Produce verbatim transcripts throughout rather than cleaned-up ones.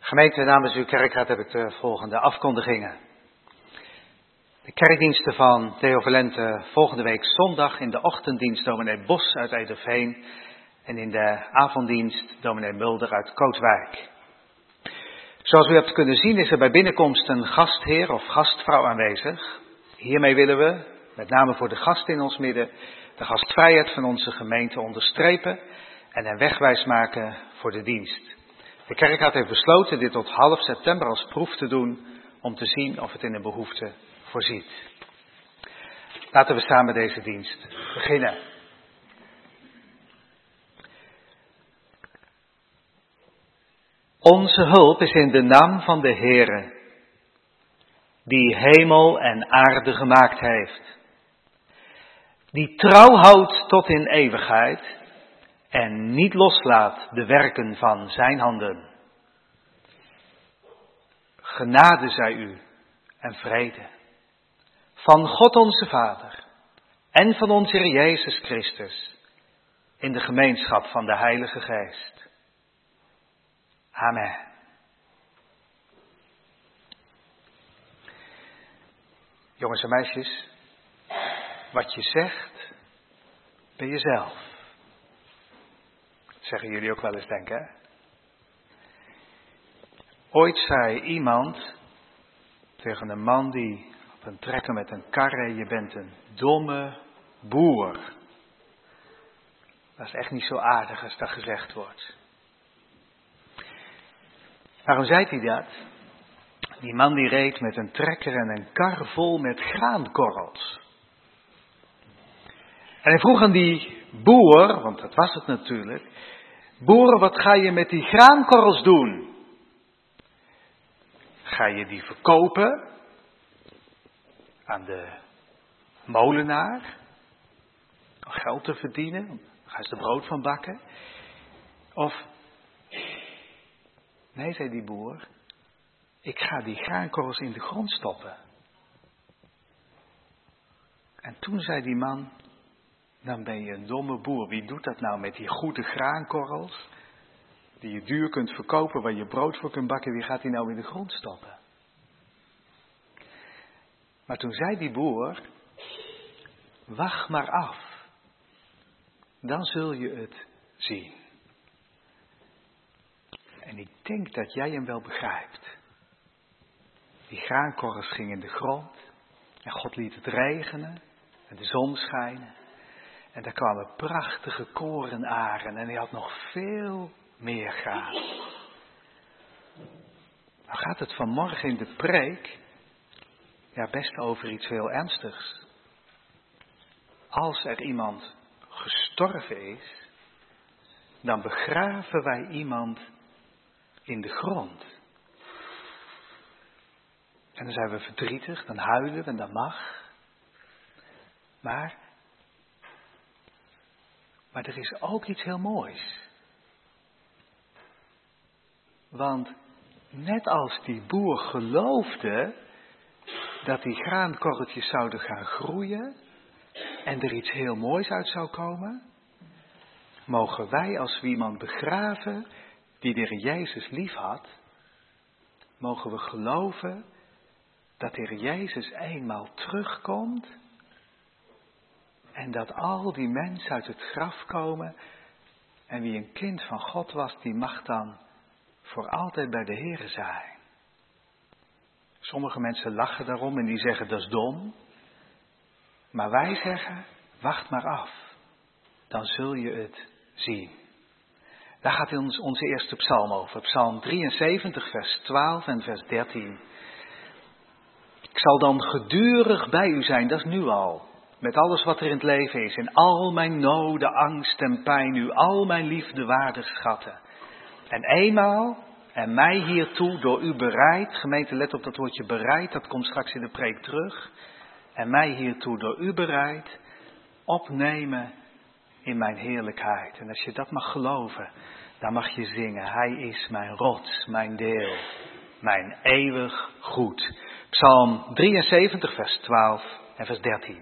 Gemeente, namens uw kerkraad heb ik de volgende afkondigingen. De kerkdiensten van Theo Valente volgende week zondag in de ochtenddienst dominee Bos uit Ederveen en in de avonddienst dominee Mulder uit Kootwijk. Zoals u hebt kunnen zien is er bij binnenkomst een gastheer of gastvrouw aanwezig. Hiermee willen we, met name voor de gasten in ons midden, de gastvrijheid van onze gemeente onderstrepen en hen wegwijs maken voor de dienst. De kerkraad heeft besloten dit tot half september als proef te doen om te zien of het in een behoefte voorziet. Laten we samen deze dienst beginnen. Onze hulp is in de naam van de Heere, die hemel en aarde gemaakt heeft, die trouw houdt tot in eeuwigheid en niet loslaat de werken van zijn handen. Genade zij u en vrede van God onze Vader en van onze Heer Jezus Christus in de gemeenschap van de Heilige Geest. Amen. Jongens en meisjes, wat je zegt, ben je zelf. Dat zeggen jullie ook wel eens, denk ik, hè? Ooit zei iemand tegen een man die op een trekker met een kar reed: je bent een domme boer. Dat is echt niet zo aardig als dat gezegd wordt. Waarom zei hij dat? Die man die reed met een trekker en een kar vol met graankorrels. En hij vroeg aan die boer, want dat was het natuurlijk: boer, wat ga je met die graankorrels doen? Ga je die verkopen aan de molenaar om geld te verdienen? Ga je er brood van bakken? Of, nee, zei die boer, ik ga die graankorrels in de grond stoppen. En toen zei die man: dan ben je een domme boer. Wie doet dat nou met die goede graankorrels, die je duur kunt verkopen, waar je brood voor kunt bakken? Wie gaat die nou in de grond stoppen? Maar toen zei die boer: wacht maar af, dan zul je het zien. En ik denk dat jij hem wel begrijpt. Die graankorrels gingen in de grond en God liet het regenen en de zon schijnen. En daar kwamen prachtige korenaren en hij had nog veel meer graan. Nou gaat het vanmorgen in de preek ja best over iets heel ernstigs. Als er iemand gestorven is, dan begraven wij iemand in de grond. En dan zijn we verdrietig, dan huilen we en dat mag. Maar, maar er is ook iets heel moois. Want net als die boer geloofde dat die graankorreltjes zouden gaan groeien en er iets heel moois uit zou komen, mogen wij, als we iemand begraven die de Heer Jezus lief had, mogen we geloven dat de Heer Jezus eenmaal terugkomt en dat al die mensen uit het graf komen en wie een kind van God was, die mag dan voor altijd bij de Heer zijn. Sommige mensen lachen daarom en die zeggen dat is dom. Maar wij zeggen, wacht maar af, dan zul je het zien. Daar gaat ons, onze eerste psalm over, psalm drieënzeventig vers twaalf en vers dertien. Ik zal dan gedurig bij u zijn, dat is nu al, met alles wat er in het leven is, in al mijn noden, angst en pijn, u al mijn liefde waardig schatten. En eenmaal, en mij hiertoe door u bereid, gemeente let op dat woordje bereid, dat komt straks in de preek terug, en mij hiertoe door u bereid, opnemen in mijn heerlijkheid. En als je dat mag geloven, dan mag je zingen: hij is mijn rots, mijn deel, mijn eeuwig goed. Psalm drieënzeventig vers twaalf en vers dertien.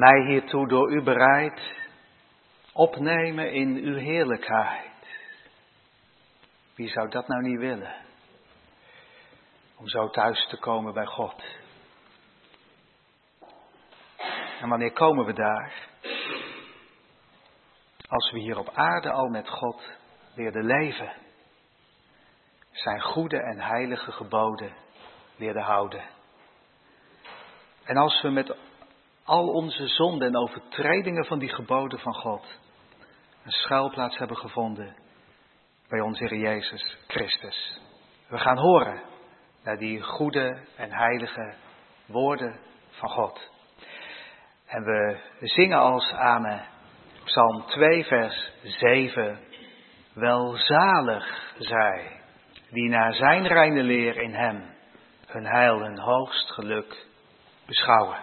mij hiertoe door u bereid, opnemen in uw heerlijkheid. Wie zou dat nou niet willen? Om zo thuis te komen bij God. En wanneer komen we daar? Als we hier op aarde al met God leerden leven. Zijn goede en heilige geboden leerden houden. En als we met al onze zonden en overtredingen van die geboden van God een schuilplaats hebben gevonden bij onze Heer Jezus Christus. We gaan horen naar die goede en heilige woorden van God. En we zingen als amen Psalm twee vers zeven. Welzalig zij die naar zijn reine leer in hem hun heil en hoogst geluk beschouwen.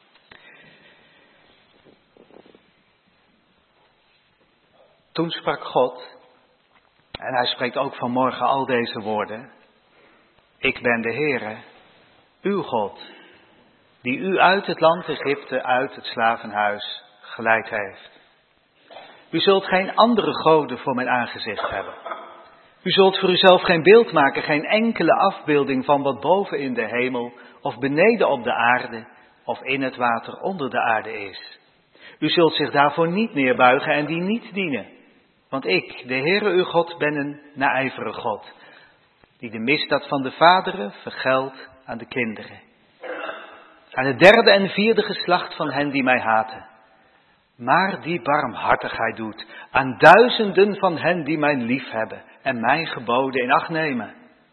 Toen sprak God, en hij spreekt ook vanmorgen al deze woorden. Ik ben de Heere, uw God, die u uit het land Egypte, uit het slavenhuis geleid heeft. U zult geen andere goden voor mijn aangezicht hebben. U zult voor uzelf geen beeld maken, geen enkele afbeelding van wat boven in de hemel of beneden op de aarde of in het water onder de aarde is. U zult zich daarvoor niet neerbuigen en die niet dienen. Want ik, de Heere uw God, ben een naijverige God, die de misdaad van de vaderen vergeldt aan de kinderen. Aan het derde en vierde geslacht van hen die mij haten. Maar die barmhartigheid doet aan duizenden van hen die mij lief hebben en mijn geboden in acht nemen.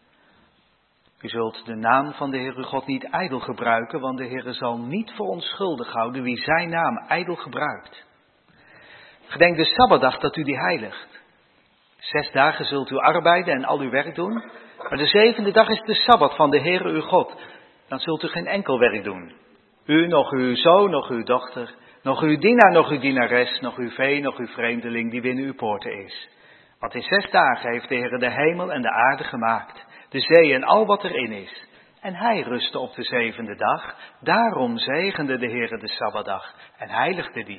U zult de naam van de Heere God niet ijdel gebruiken, want de Heere zal niet voor onschuldig houden wie zijn naam ijdel gebruikt. Gedenk de Sabbatdag dat u die heiligt. Zes dagen zult u arbeiden en al uw werk doen, maar de zevende dag is de Sabbat van de Heere uw God. Dan zult u geen enkel werk doen. U, nog uw zoon, nog uw dochter, nog uw dienaar, nog uw dienares, nog uw vee, nog uw vreemdeling die binnen uw poorten is. Want in zes dagen heeft de Heere de hemel en de aarde gemaakt, de zee en al wat erin is. En hij rustte op de zevende dag, daarom zegende de Heere de Sabbatdag en heiligde die.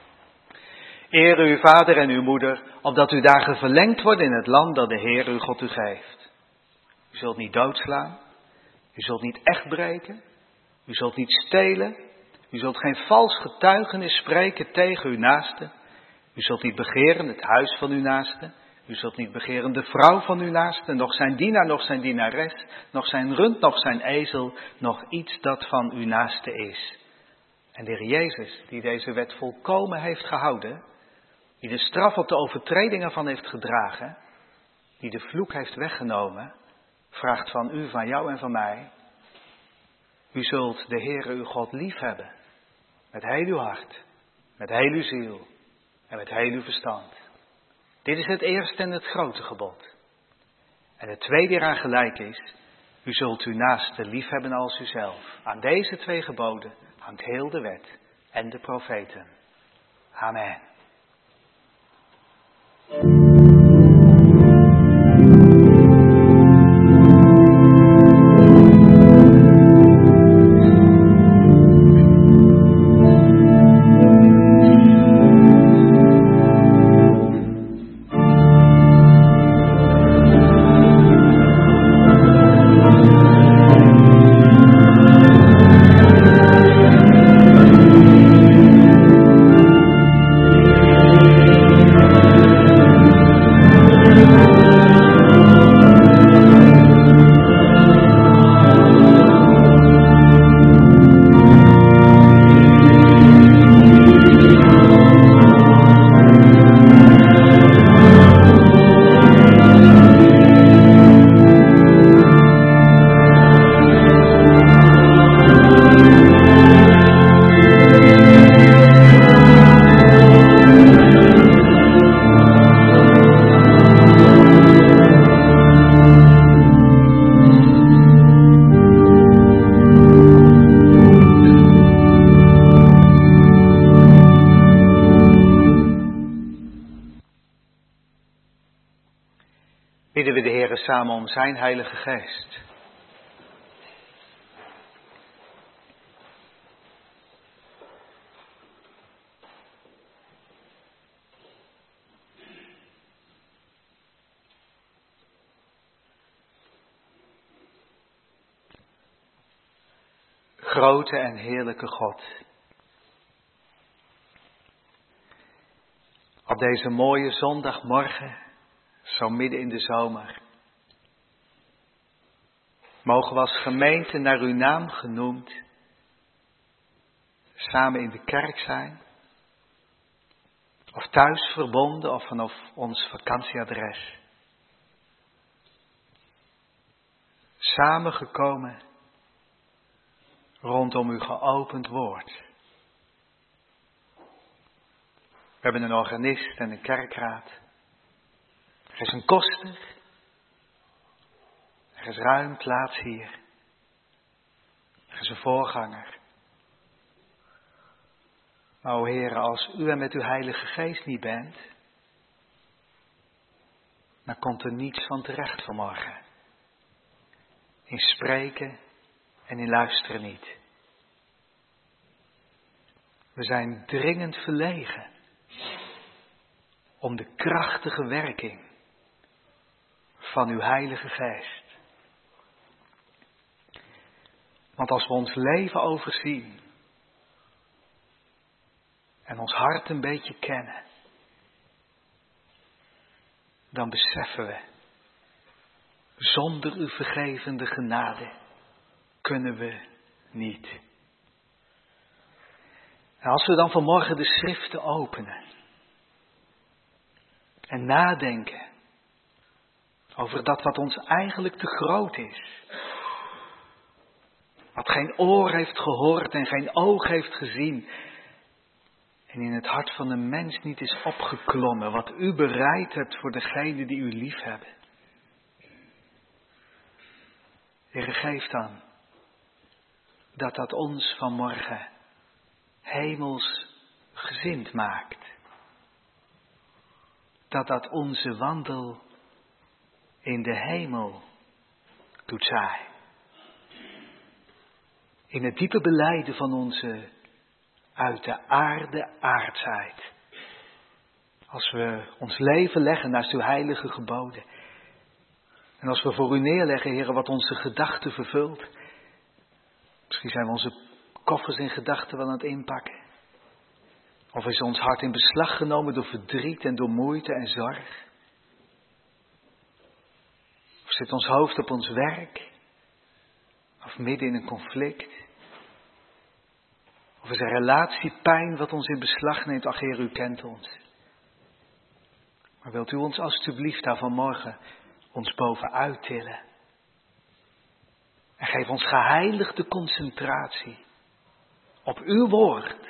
Eer uw vader en uw moeder, opdat uw dagen verlengd worden in het land dat de Heer uw God u geeft. U zult niet doodslaan, u zult niet echt breken, u zult niet stelen, u zult geen vals getuigenis spreken tegen uw naaste, u zult niet begeren het huis van uw naaste, u zult niet begeren de vrouw van uw naaste, nog zijn dienaar, nog zijn dienares, nog zijn rund, nog zijn ezel, nog iets dat van uw naaste is. En de Heer Jezus, die deze wet volkomen heeft gehouden, die de straf op de overtredingen van heeft gedragen, die de vloek heeft weggenomen, vraagt van u, van jou en van mij, u zult de Heere uw God lief hebben, met heel uw hart, met heel uw ziel en met heel uw verstand. Dit is het eerste en het grote gebod. En het tweede eraan gelijk is, u zult uw naaste lief hebben als uzelf. Aan deze twee geboden hangt heel de wet en de profeten. Amen. Bidden we de Heere samen om zijn Heilige Geest. grote en heerlijke God. Op deze mooie zondagmorgen, zo midden in de zomer, mogen we als gemeente naar uw naam genoemd samen in de kerk zijn, of thuis verbonden of vanaf ons vakantieadres. Samengekomen rondom uw geopend woord. We hebben een organist en een kerkraad. Er is een koster. Er is ruim plaats hier. Er is een voorganger. Maar o Heer, als u er met uw Heilige Geest niet bent, dan komt er niets van terecht vanmorgen. In spreken en in luisteren niet. We zijn dringend verlegen om de krachtige werking van uw Heilige Geest. Want als we ons leven overzien en ons hart een beetje kennen, dan beseffen we, zonder uw vergevende genade kunnen we niet. En als we dan vanmorgen de schriften openen en nadenken over dat wat ons eigenlijk te groot is, wat geen oor heeft gehoord en geen oog heeft gezien en in het hart van een mens niet is opgeklommen, wat u bereid hebt voor degenen die u lief hebben. Heere, geef dan dat dat ons vanmorgen hemels gezind maakt. Dat dat onze wandel in de hemel doet zijn. In het diepe belijden van onze uit de aarde aardheid. Als we ons leven leggen naast uw heilige geboden. En als we voor u neerleggen, Heere, wat onze gedachten vervult. Misschien zijn we onze koffers in gedachten wel aan het inpakken. Of is ons hart in beslag genomen door verdriet en door moeite en zorg. Of zit ons hoofd op ons werk. Of midden in een conflict. Of is er relatiepijn wat ons in beslag neemt. Ach Heer, u kent ons. Maar wilt u ons alstublieft daar vanmorgen ons bovenuit tillen. En geef ons geheiligde concentratie op uw woord.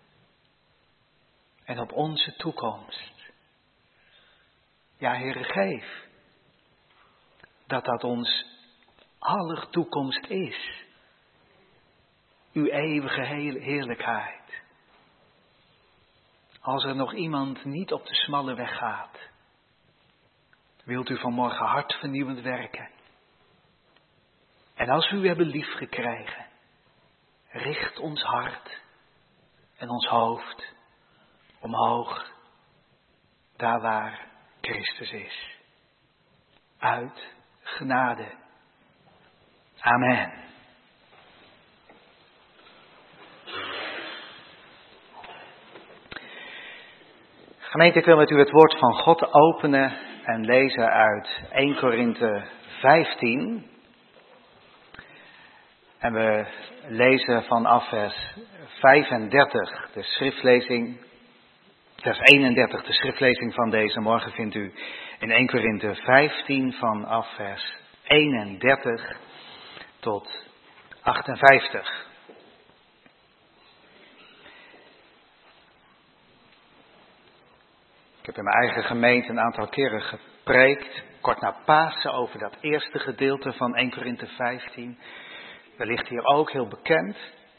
En op onze toekomst. Ja, Heere, geef dat dat ons aller toekomst is. Uw eeuwige heerlijkheid. Als er nog iemand niet op de smalle weg gaat, wilt u vanmorgen hartvernieuwend werken. En als we u hebben lief gekregen, richt ons hart en ons hoofd omhoog, daar waar Christus is. Uit genade. Amen. Gemeente, ik wil met u het woord van God openen en lezen uit Eerste Korinthe vijftien. En we lezen vanaf vers vijfendertig, de schriftlezing, vers eenendertig, de schriftlezing van deze morgen vindt u in Eerste Korinthe vijftien vanaf vers eenendertig tot achtenvijftig. Ik heb in mijn eigen gemeente een aantal keren gepreekt, kort na Pasen, over dat eerste gedeelte van Eerste Korinthe vijftien. Wellicht hier ook heel bekend.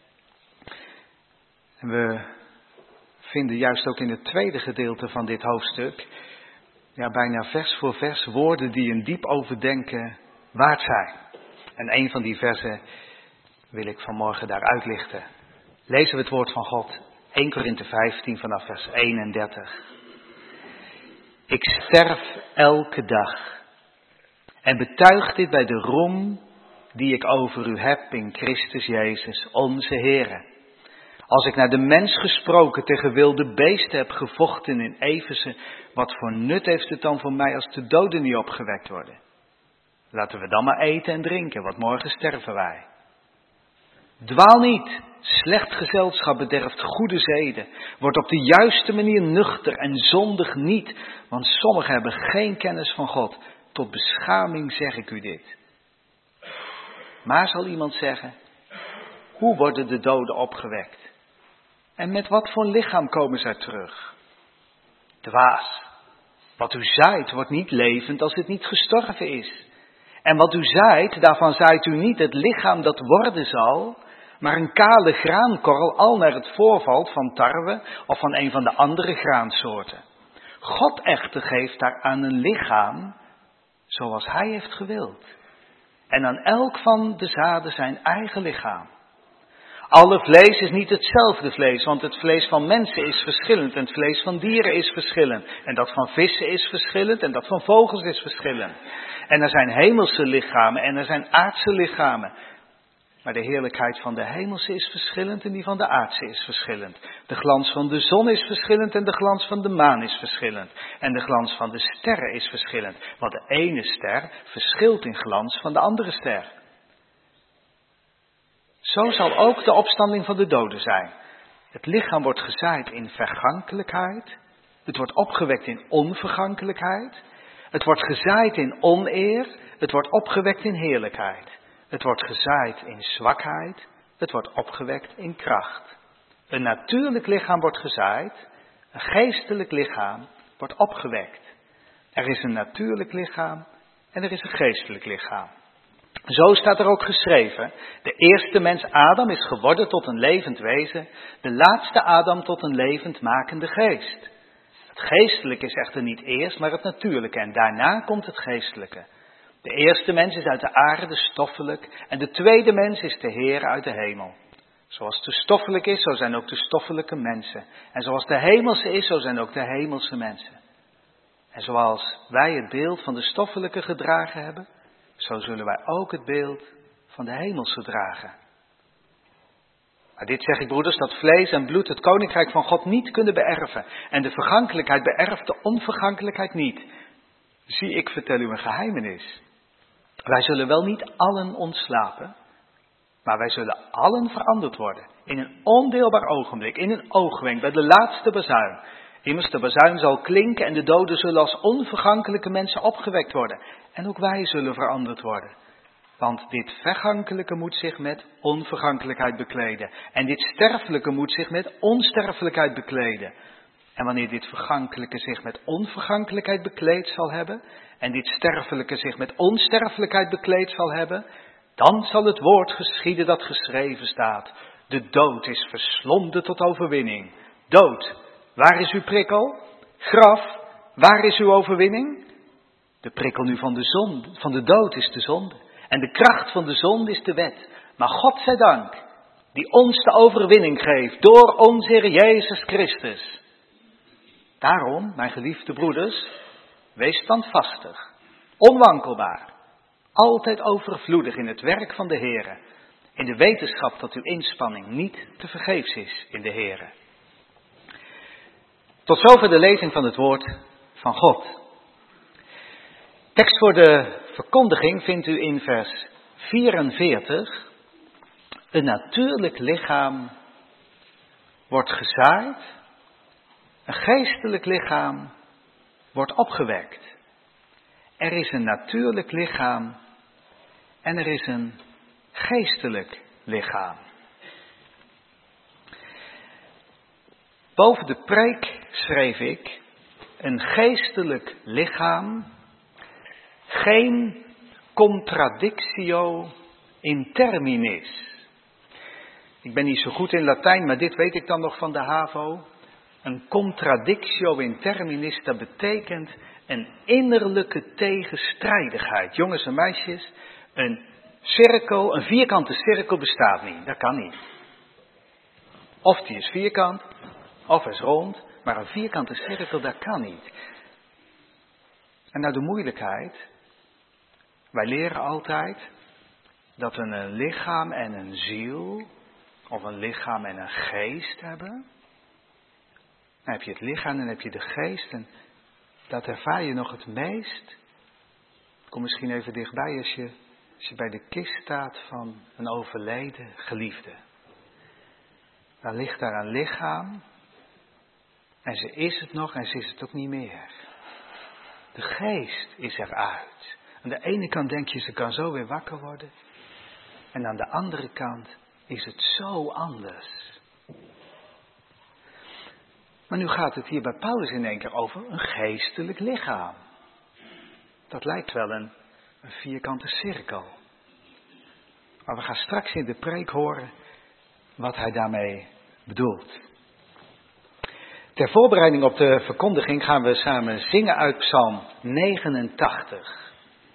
En we vinden juist ook in het tweede gedeelte van dit hoofdstuk, ja, bijna vers voor vers, woorden die een diep overdenken waard zijn. En een van die versen wil ik vanmorgen daar uitlichten. Lezen we het woord van God, Eerste Korinthe vijftien vanaf vers eenendertig. Ik sterf elke dag en betuig dit bij de roem die ik over u heb in Christus Jezus, onze Heere. Als ik naar de mens gesproken tegen wilde beesten heb gevochten in Efeze, wat voor nut heeft het dan voor mij als de doden niet opgewekt worden? Laten we dan maar eten en drinken, want morgen sterven wij. Dwaal niet, slecht gezelschap bederft goede zeden. Word op de juiste manier nuchter en zondig niet, want sommigen hebben geen kennis van God. Tot beschaming zeg ik u dit. Maar zal iemand zeggen, hoe worden de doden opgewekt? En met wat voor lichaam komen zij terug? Dwaas, wat u zaait wordt niet levend als het niet gestorven is. En wat u zaait, daarvan zaait u niet het lichaam dat worden zal, maar een kale graankorrel al naar het voorvalt van tarwe of van een van de andere graansoorten. God echter geeft daar aan een lichaam zoals hij heeft gewild. En aan elk van de zaden zijn eigen lichaam. Alle vlees is niet hetzelfde vlees, want het vlees van mensen is verschillend en het vlees van dieren is verschillend. En dat van vissen is verschillend en dat van vogels is verschillend. En er zijn hemelse lichamen en er zijn aardse lichamen. Maar de heerlijkheid van de hemelse is verschillend en die van de aardse is verschillend. De glans van de zon is verschillend en de glans van de maan is verschillend. En de glans van de sterren is verschillend, want de ene ster verschilt in glans van de andere ster. Zo zal ook de opstanding van de doden zijn. Het lichaam wordt gezaaid in vergankelijkheid. Het wordt opgewekt in onvergankelijkheid. Het wordt gezaaid in oneer. Het wordt opgewekt in heerlijkheid. Het wordt gezaaid in zwakheid. Het wordt opgewekt in kracht. Een natuurlijk lichaam wordt gezaaid. Een geestelijk lichaam wordt opgewekt. Er is een natuurlijk lichaam en er is een geestelijk lichaam. Zo staat er ook geschreven, de eerste mens Adam is geworden tot een levend wezen, de laatste Adam tot een levendmakende geest. Het geestelijke is echter niet eerst, maar het natuurlijke en daarna komt het geestelijke. De eerste mens is uit de aarde, stoffelijk, en de tweede mens is de Heer uit de hemel. Zoals de stoffelijk is, zo zijn ook de stoffelijke mensen. En zoals de hemelse is, zo zijn ook de hemelse mensen. En zoals wij het beeld van de stoffelijke gedragen hebben, zo zullen wij ook het beeld van de hemelse dragen. Maar dit zeg ik, broeders, dat vlees en bloed het koninkrijk van God niet kunnen beërven. En de vergankelijkheid beërft de onvergankelijkheid niet. Zie, ik vertel u een geheimenis. Wij zullen wel niet allen ontslapen, maar wij zullen allen veranderd worden. In een ondeelbaar ogenblik, in een oogwenk, bij de laatste bazuin. Immers de bazuin zal klinken en de doden zullen als onvergankelijke mensen opgewekt worden. En ook wij zullen veranderd worden. Want dit vergankelijke moet zich met onvergankelijkheid bekleden. En dit sterfelijke moet zich met onsterfelijkheid bekleden. En wanneer dit vergankelijke zich met onvergankelijkheid bekleed zal hebben, en dit sterfelijke zich met onsterfelijkheid bekleed zal hebben, dan zal het woord geschieden dat geschreven staat. De dood is verslonden tot overwinning. Dood, waar is uw prikkel? Graf, waar is uw overwinning? De prikkel nu van de zon, van de dood is de zonde. En de kracht van de zonde is de wet. Maar God zij dank, die ons de overwinning geeft door onze Heer Jezus Christus. Daarom, mijn geliefde broeders, wees standvastig, onwankelbaar, altijd overvloedig in het werk van de Heere, in de wetenschap dat uw inspanning niet te vergeefs is in de Heere. Tot zover de lezing van het woord van God. Tekst voor de verkondiging vindt u in vers vierenveertig. Een natuurlijk lichaam wordt gezaaid, een geestelijk lichaam wordt opgewekt. Er is een natuurlijk lichaam en er is een geestelijk lichaam. Boven de preek schreef ik, een geestelijk lichaam, geen contradictio in terminis. Ik ben niet zo goed in Latijn, maar dit weet ik dan nog van de HAVO. Een contradictio in terminis, dat betekent een innerlijke tegenstrijdigheid. Jongens en meisjes, een cirkel, een vierkante cirkel bestaat niet. Dat kan niet. Of die is vierkant, of is rond, maar een vierkante cirkel, dat kan niet. En nou de moeilijkheid. Wij leren altijd, dat we een lichaam en een ziel, of een lichaam en een geest hebben. Dan heb je het lichaam en dan heb je de geest en dat ervaar je nog het meest. Kom misschien even dichtbij als je, als je bij de kist staat van een overleden geliefde. Dan ligt daar een lichaam en ze is het nog en ze is het ook niet meer. De geest is eruit. Aan de ene kant denk je ze kan zo weer wakker worden. En aan de andere kant is het zo anders. Maar nu gaat het hier bij Paulus in één keer over een geestelijk lichaam. Dat lijkt wel een, een vierkante cirkel. Maar we gaan straks in de preek horen wat hij daarmee bedoelt. Ter voorbereiding op de verkondiging gaan we samen zingen uit Psalm negenentachtig.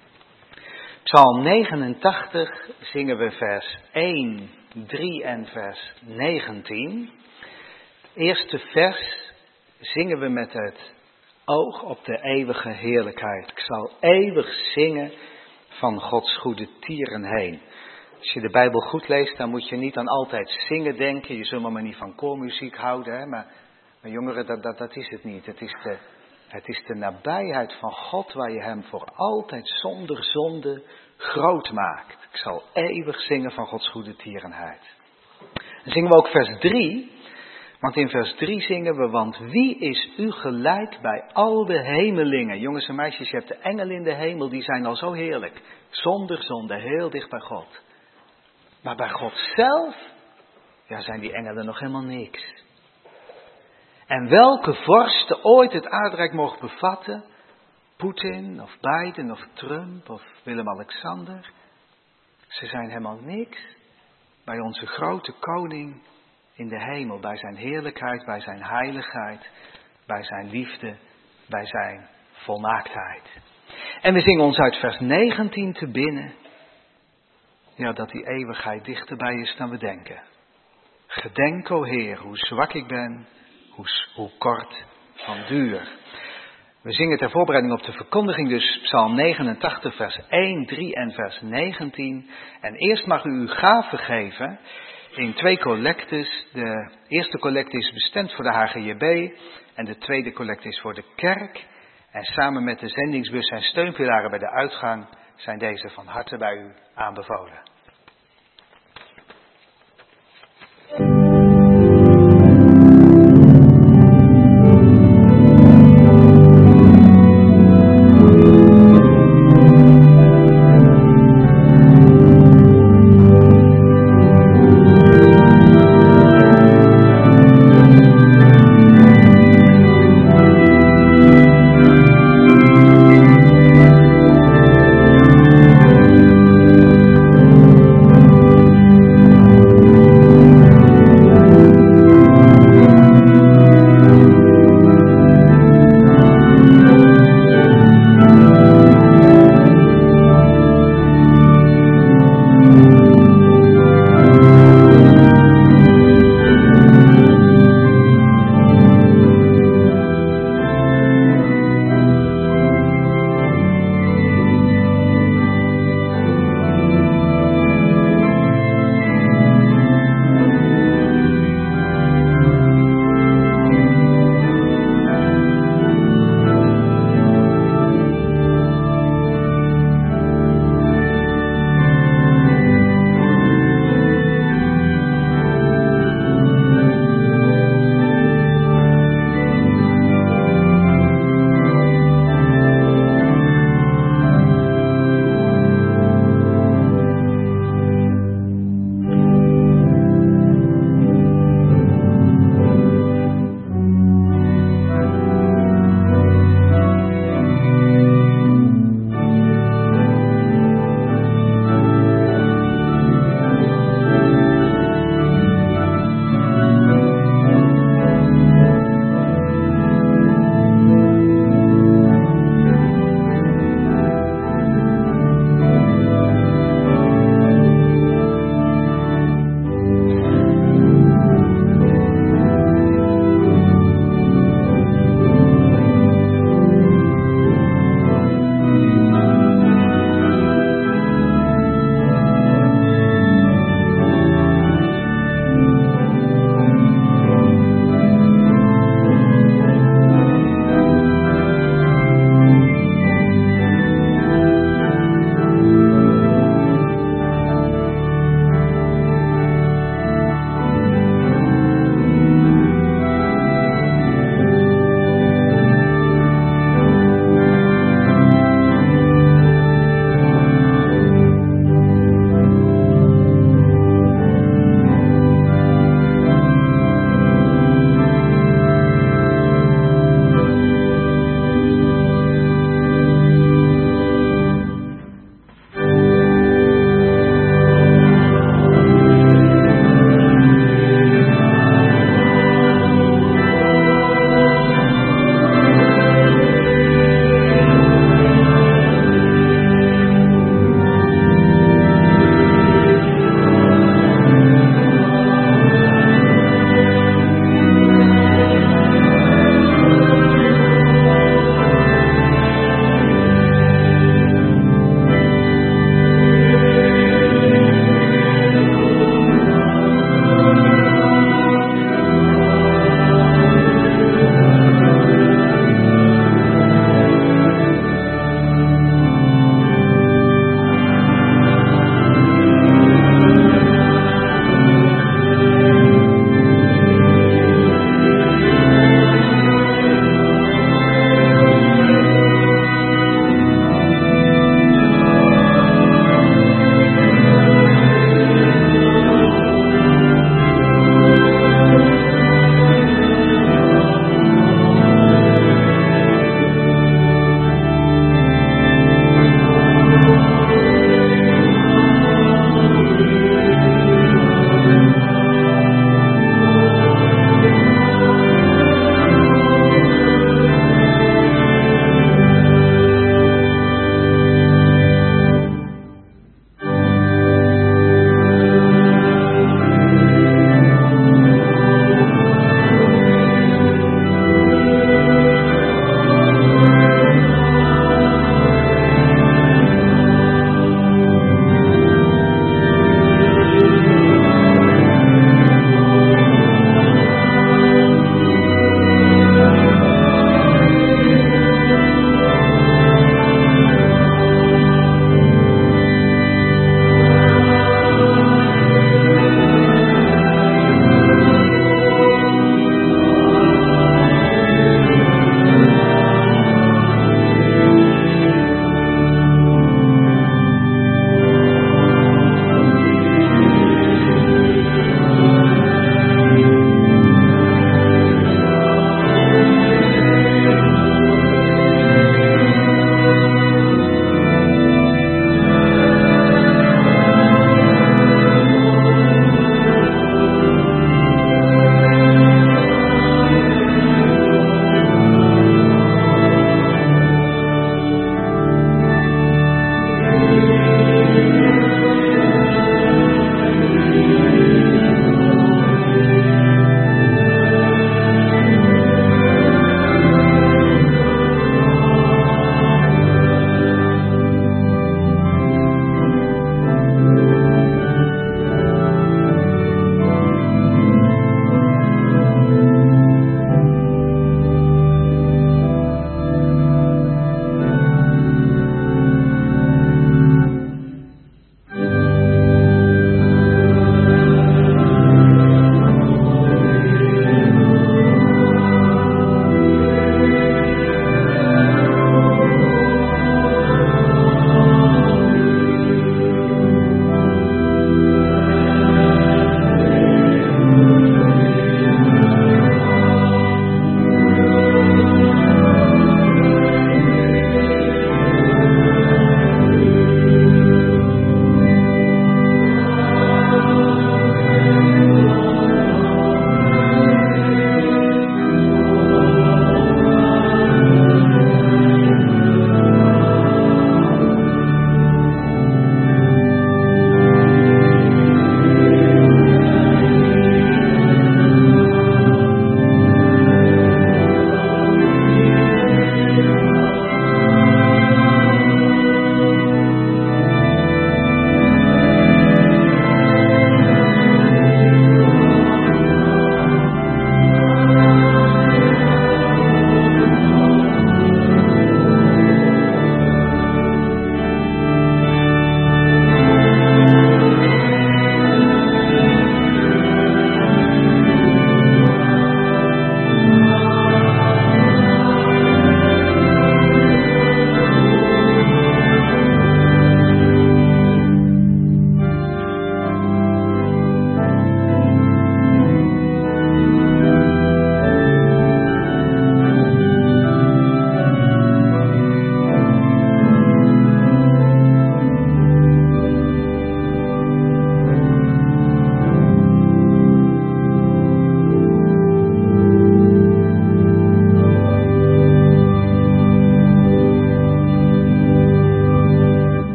Psalm negenentachtig zingen we vers één, drie en vers negentien. Het eerste vers zingen we met het oog op de eeuwige heerlijkheid. Ik zal eeuwig zingen van Gods goede tieren heen. Als je de Bijbel goed leest, dan moet je niet aan altijd zingen denken. Je zult maar niet van koormuziek houden, hè? Maar, maar jongeren, dat, dat, dat is het niet. Het is, de, het is de nabijheid van God waar je hem voor altijd zonder zonde groot maakt. Ik zal eeuwig zingen van Gods goede tierenheid. Dan zingen we ook vers drie. Want in vers drie zingen we, want wie is u gelijk bij al de hemelingen? Jongens en meisjes, je hebt de engelen in de hemel, die zijn al zo heerlijk. Zonder zonde, heel dicht bij God. Maar bij God zelf, ja, zijn die engelen nog helemaal niks. En welke vorsten ooit het aardrijk mocht bevatten, Poetin of Biden of Trump of Willem-Alexander, ze zijn helemaal niks bij onze grote koning in de hemel, bij zijn heerlijkheid, bij zijn heiligheid, bij zijn liefde, bij zijn volmaaktheid. En we zingen ons uit vers negentien te binnen, ja, dat die eeuwigheid dichterbij is dan we denken. Gedenk, o Heer, hoe zwak ik ben, hoe, hoe kort van duur. We zingen ter voorbereiding op de verkondiging dus Psalm negenentachtig vers één, drie en vers negentien. En eerst mag u uw gave geven in twee collectes. De eerste collecte is bestemd voor de H G J B en de tweede collecte is voor de kerk. En samen met de zendingsbus en steunpilaren bij de uitgang zijn deze van harte bij u aanbevolen. Thank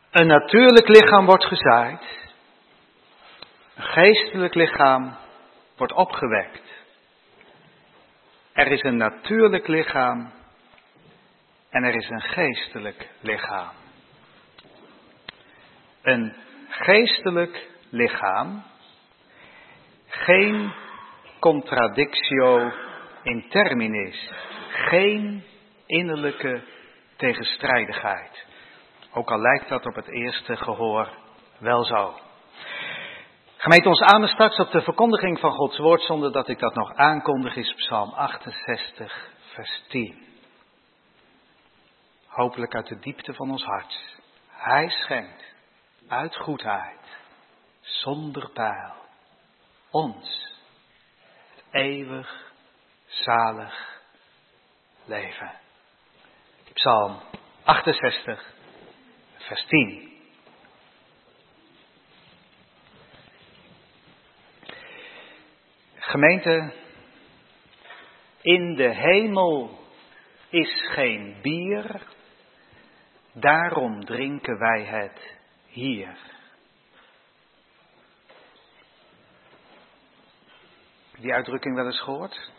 Een natuurlijk lichaam wordt gezaaid. Een geestelijk lichaam wordt opgewekt. Er is een natuurlijk lichaam en er is een geestelijk lichaam. Een geestelijk lichaam, geen contradictio in terminis, geen innerlijke tegenstrijdigheid. Ook al lijkt dat op het eerste gehoor wel zo. Gemeente, ons amen straks op de verkondiging van Gods woord, zonder dat ik dat nog aankondig, is Psalm achtenzestig, vers tien. Hopelijk uit de diepte van ons hart. Hij schenkt uit goedheid, zonder pijl, ons het eeuwig zalig leven. Psalm achtenzestig, vers tien. Gemeente, in de hemel is geen bier, daarom drinken wij het hier. Heb je die uitdrukking wel eens gehoord?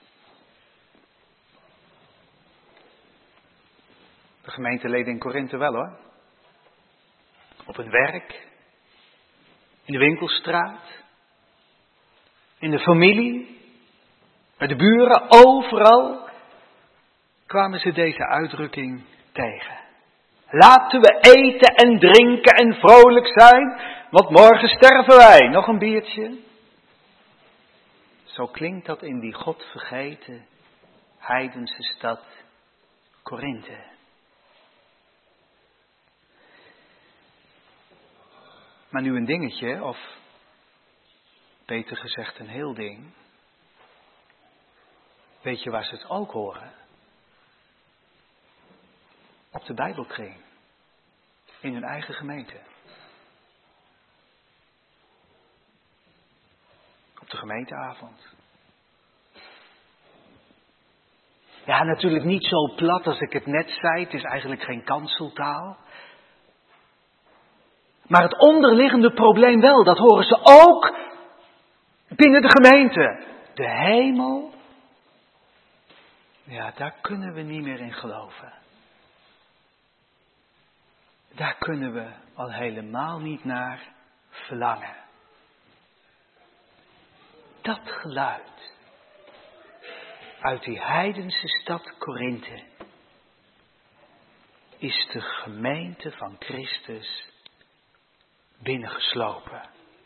De gemeenteleden in Korinthe wel hoor. Op hun werk, in de winkelstraat, in de familie, bij de buren, overal kwamen ze deze uitdrukking tegen. Laten we eten en drinken en vrolijk zijn, want morgen sterven wij. Nog een biertje. Zo klinkt dat in die godvergeten heidense stad Korinthe. Maar nu een dingetje, of beter gezegd een heel ding. Weet je waar ze het ook horen? Op de Bijbelkring. In hun eigen gemeente. Op de gemeenteavond. Ja, natuurlijk niet zo plat als ik het net zei. Het is eigenlijk geen kanseltaal. Maar het onderliggende probleem wel, dat horen ze ook binnen de gemeente. De hemel, ja, daar kunnen we niet meer in geloven. Daar kunnen we al helemaal niet naar verlangen. Dat geluid uit die heidense stad Korinthe is de gemeente van Christus binnengeslopen.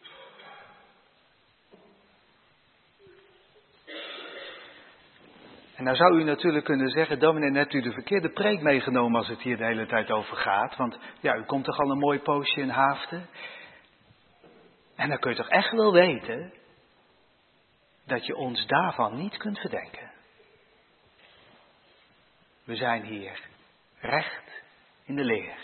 En nou zou u natuurlijk kunnen zeggen, dominee, net u de verkeerde preek meegenomen als het hier de hele tijd over gaat. Want ja, u komt toch al een mooi poosje in Haaften. En dan kun je toch echt wel weten dat je ons daarvan niet kunt verdenken. We zijn hier recht in de leer.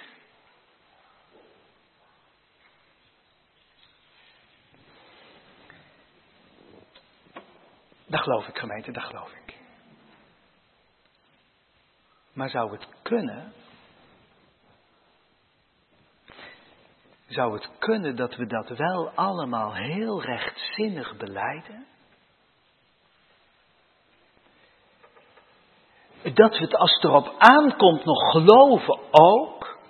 Dat geloof ik, gemeente, dat geloof ik. Maar zou het kunnen, zou het kunnen dat we dat wel allemaal heel rechtzinnig belijden? Dat we het als het erop aankomt nog geloven ook?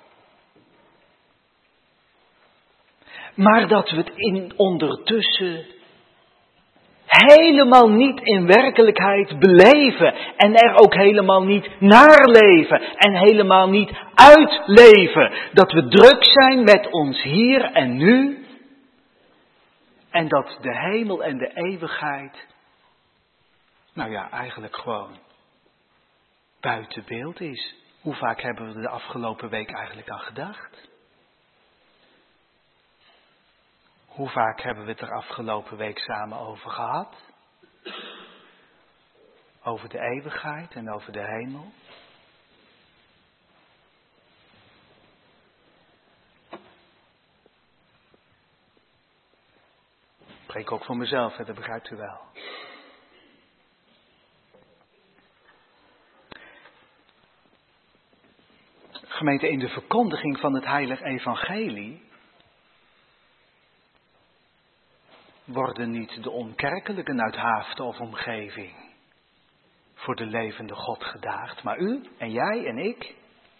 Maar dat we het in ondertussen helemaal niet in werkelijkheid beleven en er ook helemaal niet naar leven en helemaal niet uitleven. Dat we druk zijn met ons hier en nu en dat de hemel en de eeuwigheid, nou ja, eigenlijk gewoon buiten beeld is. Hoe vaak hebben we de afgelopen week eigenlijk aan gedacht? Hoe vaak hebben we het er afgelopen week samen over gehad? Over de eeuwigheid en over de hemel. Ik spreek ook voor mezelf, dat begrijpt u wel. Gemeente, in de verkondiging van het heilig evangelie worden niet de onkerkelijken uit Haaften of omgeving voor de levende God gedaagd, maar u en jij en ik.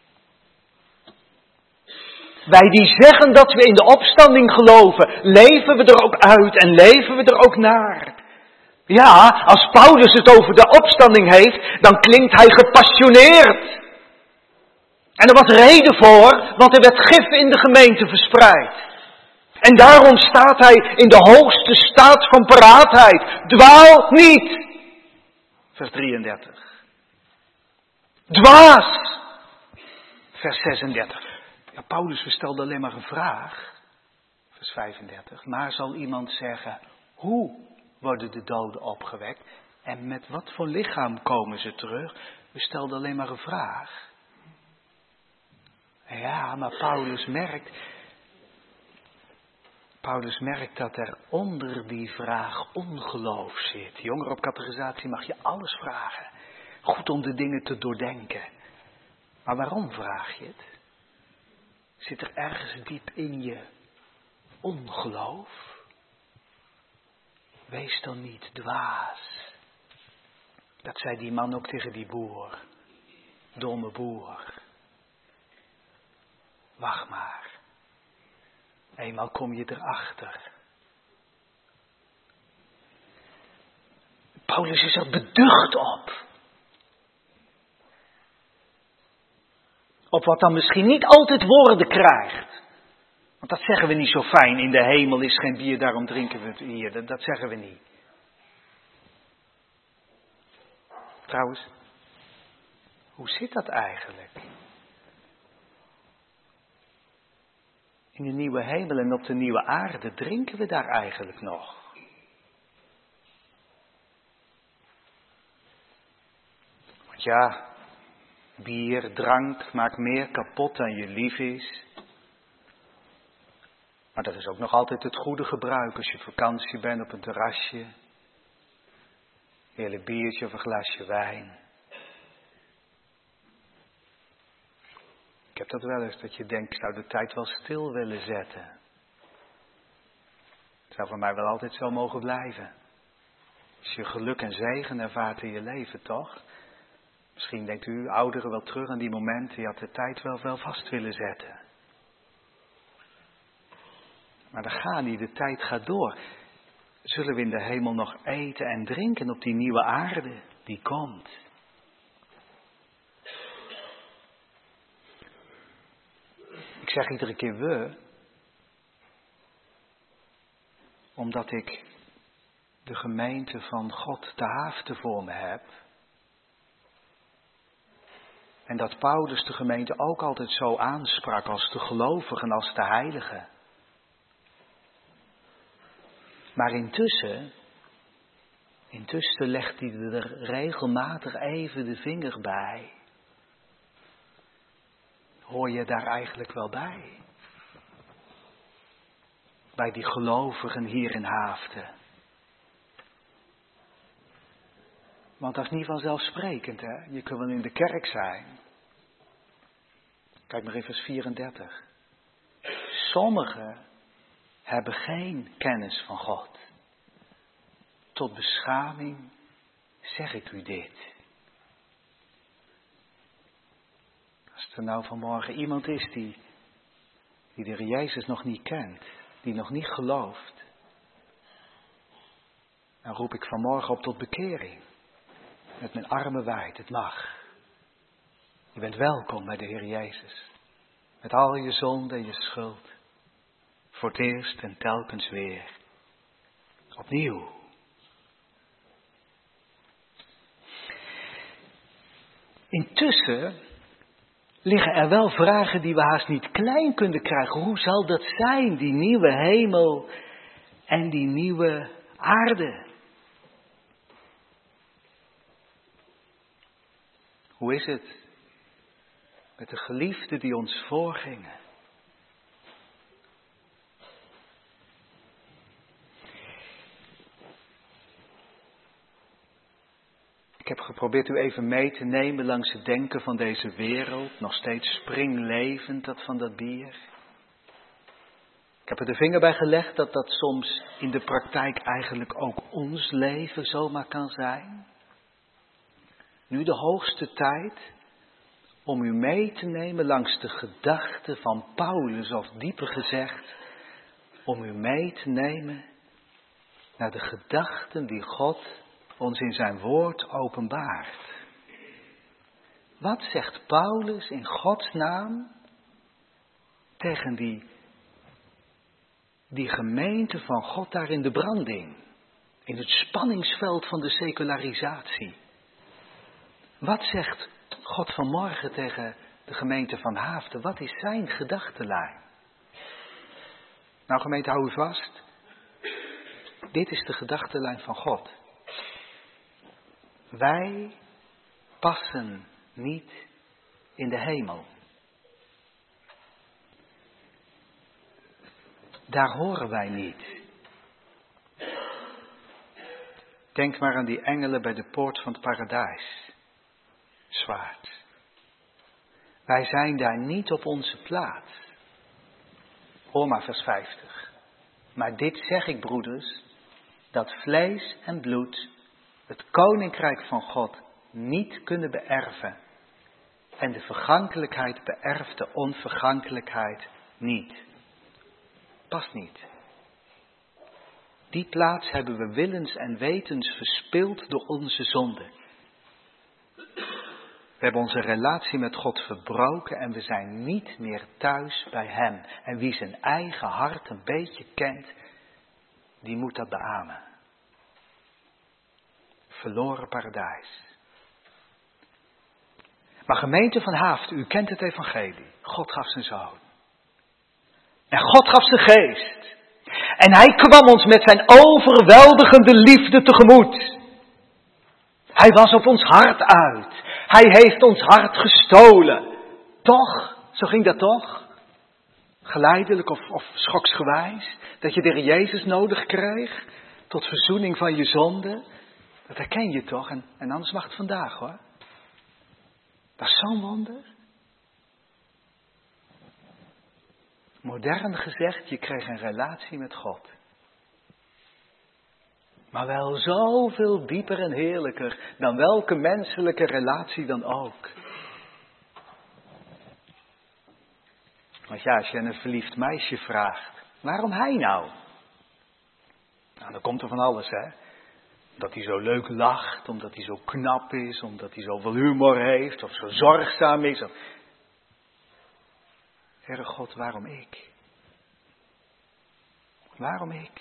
Wij die zeggen dat we in de opstanding geloven, leven we er ook uit en leven we er ook naar. Ja, als Paulus het over de opstanding heeft, dan klinkt hij gepassioneerd. En er was reden voor, want er werd gif in de gemeente verspreid. En daarom staat hij in de hoogste staat van paraatheid. Dwaal niet. Vers drieëndertig. Dwaas. Vers zesendertig. Ja, Paulus stelde alleen maar een vraag. Vers vijfendertig. Maar zal iemand zeggen, hoe worden de doden opgewekt? En met wat voor lichaam komen ze terug? We stelden alleen maar een vraag. Ja, maar Paulus merkt, Paulus merkt dat er onder die vraag ongeloof zit. Jongeren op catechisatie mag je alles vragen. Goed om de dingen te doordenken. Maar waarom vraag je het? Zit er ergens diep in je ongeloof? Wees dan niet dwaas. Dat zei die man ook tegen die boer. Domme boer. Wacht maar. Eenmaal kom je erachter. Paulus is er beducht op. Op wat dan misschien niet altijd woorden krijgt. Want dat zeggen we niet zo fijn. In de hemel is geen bier, daarom drinken we het hier. Dat, dat zeggen we niet. Trouwens, hoe zit dat eigenlijk? In de nieuwe hemel en op de nieuwe aarde drinken we daar eigenlijk nog? Want ja, bier, drank maakt meer kapot dan je lief is. Maar dat is ook nog altijd het goede gebruik als je op vakantie bent op een terrasje. Heerlijk biertje of een glasje wijn. Ik heb dat wel eens, dat je denkt, ik zou de tijd wel stil willen zetten. Het zou voor mij wel altijd zo mogen blijven. Als je geluk en zegen ervaart in je leven, toch? Misschien denkt u, ouderen, wel terug aan die momenten, je had de tijd wel, wel vast willen zetten. Maar dat gaat niet, de tijd gaat door. Zullen we in de hemel nog eten en drinken op die nieuwe aarde die komt? Ik zeg iedere keer we, omdat ik de gemeente van God te Haaften voor me heb. En dat Paulus de gemeente ook altijd zo aansprak als de gelovigen, als de heiligen. Maar intussen, intussen legt hij er regelmatig even de vinger bij. Hoor je daar eigenlijk wel bij? Bij die gelovigen hier in Haaften. Want dat is niet vanzelfsprekend, hè? Je kunt wel in de kerk zijn. Kijk maar in vers vierendertig. Sommigen hebben geen kennis van God. Tot beschaming zeg ik u dit. Als er nou vanmorgen iemand is die, die de Heer Jezus nog niet kent, die nog niet gelooft, dan roep ik vanmorgen op tot bekering. Met mijn armen wijd, het mag. Je bent welkom bij de Heer Jezus. Met al je zonde en je schuld. Voor het eerst en telkens weer. Opnieuw. Intussen liggen er wel vragen die we haast niet klein kunnen krijgen. Hoe zal dat zijn, die nieuwe hemel en die nieuwe aarde? Hoe is het met de geliefden die ons voorgingen? Ik heb heb geprobeerd u even mee te nemen langs het denken van deze wereld. Nog steeds springlevend, dat van dat bier. Ik heb er de vinger bij gelegd dat dat soms in de praktijk eigenlijk ook ons leven zomaar kan zijn. Nu de hoogste tijd om u mee te nemen langs de gedachten van Paulus, of dieper gezegd, om u mee te nemen naar de gedachten die God ons in zijn woord openbaart. Wat zegt Paulus in Gods naam tegen die, die gemeente van God daar in de branding, in het spanningsveld van de secularisatie? Wat zegt God vanmorgen tegen de gemeente van Haaften? Wat is zijn gedachtenlijn? Nou gemeente, hou u vast. Dit is de gedachtenlijn van God. Wij passen niet in de hemel. Daar horen wij niet. Denk maar aan die engelen bij de poort van het paradijs. Zwaard. Wij zijn daar niet op onze plaats. Hoor maar vers vijftig. Maar dit zeg ik, broeders, dat vlees en bloed het koninkrijk van God niet kunnen beërven. En de vergankelijkheid beërft de onvergankelijkheid niet. Past niet. Die plaats hebben we willens en wetens verspild door onze zonde. We hebben onze relatie met God verbroken en we zijn niet meer thuis bij Hem. En wie zijn eigen hart een beetje kent, die moet dat beamen. Verloren paradijs. Maar gemeente van Haaften, u kent het evangelie. God gaf zijn zoon. En God gaf zijn geest. En hij kwam ons met zijn overweldigende liefde tegemoet. Hij was op ons hart uit. Hij heeft ons hart gestolen. Toch? Zo ging dat toch? Geleidelijk of, of schoksgewijs. Dat je de Heer Jezus nodig kreeg. Tot verzoening van je zonde. Dat herken je toch? En, en anders mag het vandaag hoor. Dat is zo'n wonder. Modern gezegd, je kreeg een relatie met God. Maar wel zoveel dieper en heerlijker dan welke menselijke relatie dan ook. Want ja, als je een verliefd meisje vraagt, waarom hij nou? Nou, dan komt er van alles, hè. Omdat hij zo leuk lacht, omdat hij zo knap is, omdat hij zoveel humor heeft, of zo zorgzaam is. Of... Heere God, waarom ik? Waarom ik?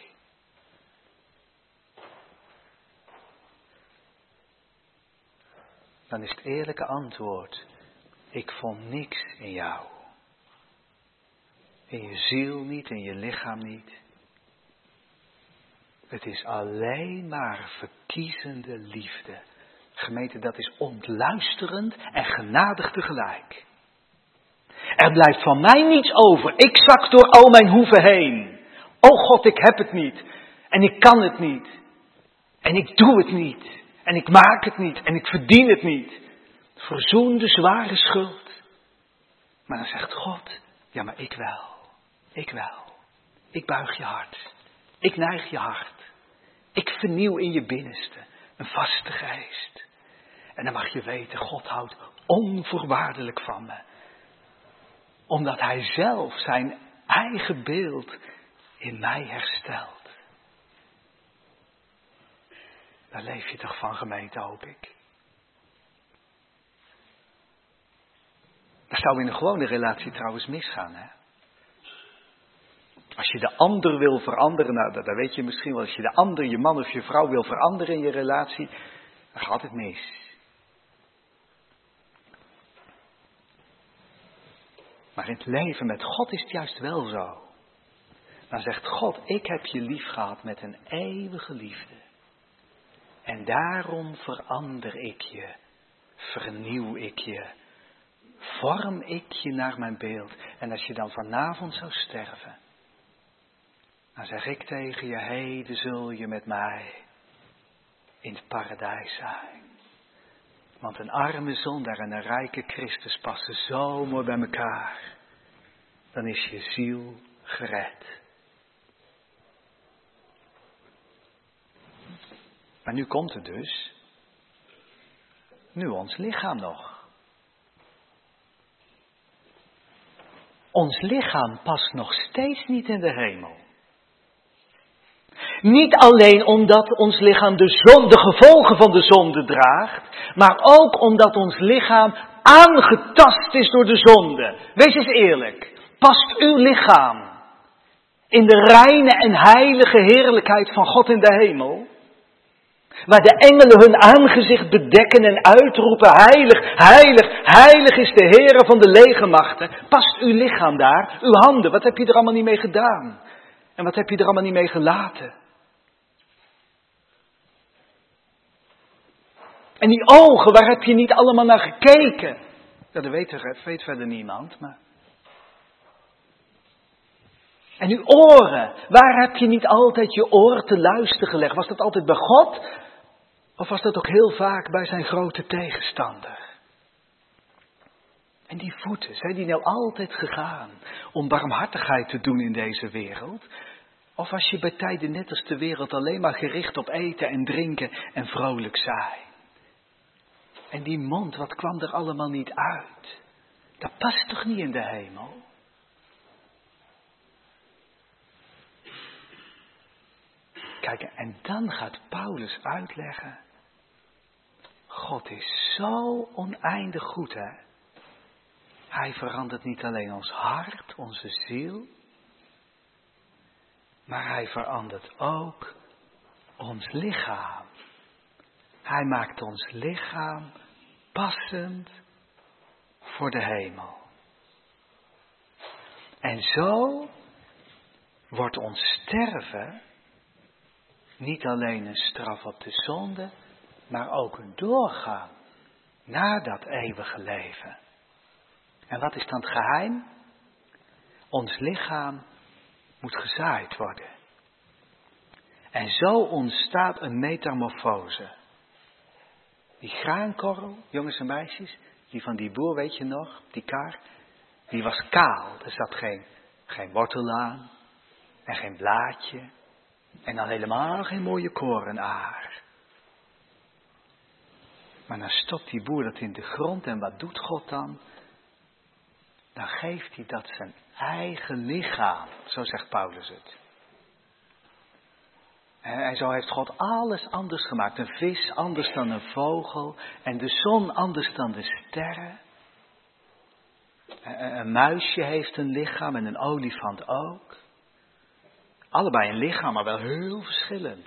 Dan is het eerlijke antwoord, ik vond niks in jou. In je ziel niet, in je lichaam niet. Het is alleen maar verkiezende liefde. Gemeente, dat is ontluisterend en genadig tegelijk. Er blijft van mij niets over. Ik zak door al mijn hoeven heen. O God, ik heb het niet. En ik kan het niet. En ik doe het niet. En ik maak het niet. En ik verdien het niet. Verzoen de zware schuld. Maar dan zegt God, ja maar ik wel. Ik wel. Ik buig je hart. Ik neig je hart. Ik vernieuw in je binnenste een vaste geest. En dan mag je weten, God houdt onvoorwaardelijk van me. Omdat hij zelf zijn eigen beeld in mij herstelt. Daar leef je toch van, gemeente, hoop ik. Dat zou in een gewone relatie trouwens misgaan, hè. Als je de ander wil veranderen, nou dat, dat weet je misschien wel. Als je de ander, je man of je vrouw wil veranderen in je relatie, dan gaat het mis. Maar in het leven met God is het juist wel zo. Dan zegt God, ik heb je lief gehad met een eeuwige liefde. En daarom verander ik je, vernieuw ik je, vorm ik je naar mijn beeld. En als je dan vanavond zou sterven, dan zeg ik tegen je, heden zul je met mij in het paradijs zijn. Want een arme zondaar en een rijke Christus passen zo mooi bij elkaar. Dan is je ziel gered. Maar nu komt het dus. Nu ons lichaam nog. Ons lichaam past nog steeds niet in de hemel. Niet alleen omdat ons lichaam de, zon, de gevolgen van de zonde draagt, maar ook omdat ons lichaam aangetast is door de zonde. Wees eens eerlijk, past uw lichaam in de reine en heilige heerlijkheid van God in de hemel? Waar de engelen hun aangezicht bedekken en uitroepen, heilig, heilig, heilig is de Heere van de legermachten. Past uw lichaam daar, uw handen, wat heb je er allemaal niet mee gedaan? En wat heb je er allemaal niet mee gelaten? En die ogen, waar heb je niet allemaal naar gekeken? Ja, dat weet, er, weet verder niemand, maar... En uw oren, waar heb je niet altijd je oor te luisteren gelegd? Was dat altijd bij God? Of was dat ook heel vaak bij zijn grote tegenstander? En die voeten, zijn die nou altijd gegaan om barmhartigheid te doen in deze wereld? Of was je bij tijden net als de wereld alleen maar gericht op eten en drinken en vrolijk zijn? En die mond, wat kwam er allemaal niet uit? Dat past toch niet in de hemel? Kijk, en dan gaat Paulus uitleggen. God is zo oneindig goed, hè. Hij verandert niet alleen ons hart, onze ziel. Maar hij verandert ook ons lichaam. Hij maakt ons lichaam passend voor de hemel. En zo wordt ons sterven niet alleen een straf op de zonde, maar ook een doorgang naar dat eeuwige leven. En wat is dan het geheim? Ons lichaam moet gezaaid worden. En zo ontstaat een metamorfose. Die graankorrel, jongens en meisjes, die van die boer, weet je nog, die kar, die was kaal. Er zat geen, geen wortel aan en geen blaadje. En dan helemaal geen mooie korenaar. Maar dan stopt die boer dat in de grond en wat doet God dan? Dan geeft hij dat zijn eigen lichaam, zo zegt Paulus het. En zo heeft God alles anders gemaakt. Een vis anders dan een vogel en de zon anders dan de sterren. Een muisje heeft een lichaam en een olifant ook. Allebei een lichaam, maar wel heel verschillend.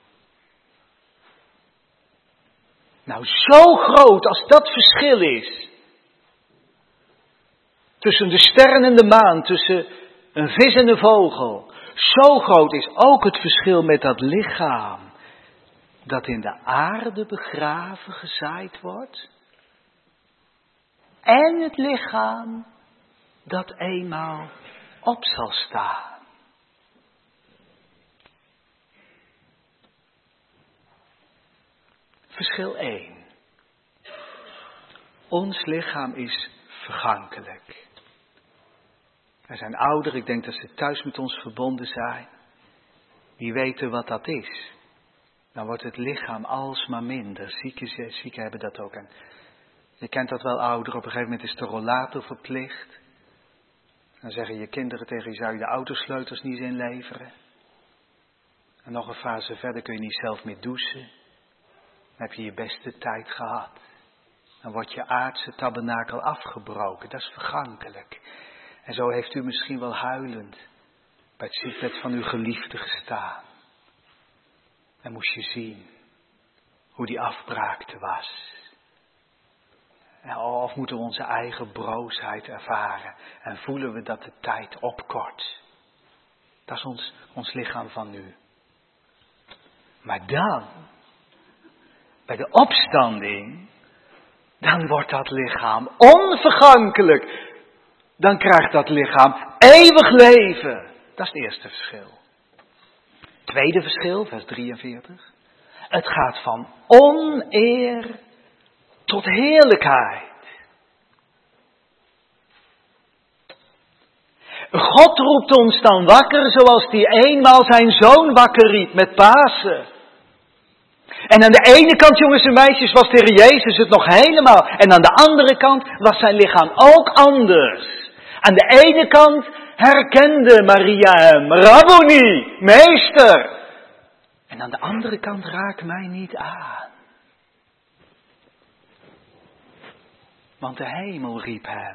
Nou, zo groot als dat verschil is. Tussen de sterren en de maan, tussen een vis en een vogel. Zo groot is ook het verschil met dat lichaam. Dat in de aarde begraven, gezaaid wordt. En het lichaam dat eenmaal op zal staan. Verschil één. Ons lichaam is vergankelijk. Er zijn ouderen, ik denk dat ze thuis met ons verbonden zijn. Die weten wat dat is. Dan wordt het lichaam alsmaar minder. Zieken, zieken hebben dat ook. En je kent dat wel, ouderen. Op een gegeven moment is de rollator verplicht. Dan zeggen je kinderen tegen je, zou je de autosleutels niet inleveren? En nog een fase verder kun je niet zelf meer douchen. Dan heb je je beste tijd gehad. Dan wordt je aardse tabernakel afgebroken. Dat is vergankelijk. En zo heeft u misschien wel huilend bij het ziekbed van uw geliefde gestaan. En moest je zien hoe die afbraak er was. Of moeten we onze eigen broosheid ervaren en voelen we dat de tijd opkort. Dat is ons, ons lichaam van nu. Maar dan, bij de opstanding, dan wordt dat lichaam onvergankelijk. Dan krijgt dat lichaam eeuwig leven. Dat is het eerste verschil. Tweede verschil, vers drieënveertig. Het gaat van oneer tot heerlijkheid. God roept ons dan wakker zoals hij eenmaal zijn zoon wakker riep met Pasen. En aan de ene kant, jongens en meisjes, was de Heer Jezus het nog helemaal. En aan de andere kant was zijn lichaam ook anders. Aan de ene kant herkende Maria hem, Rabboni, meester. En aan de andere kant, raak mij niet aan. Want de hemel riep hem.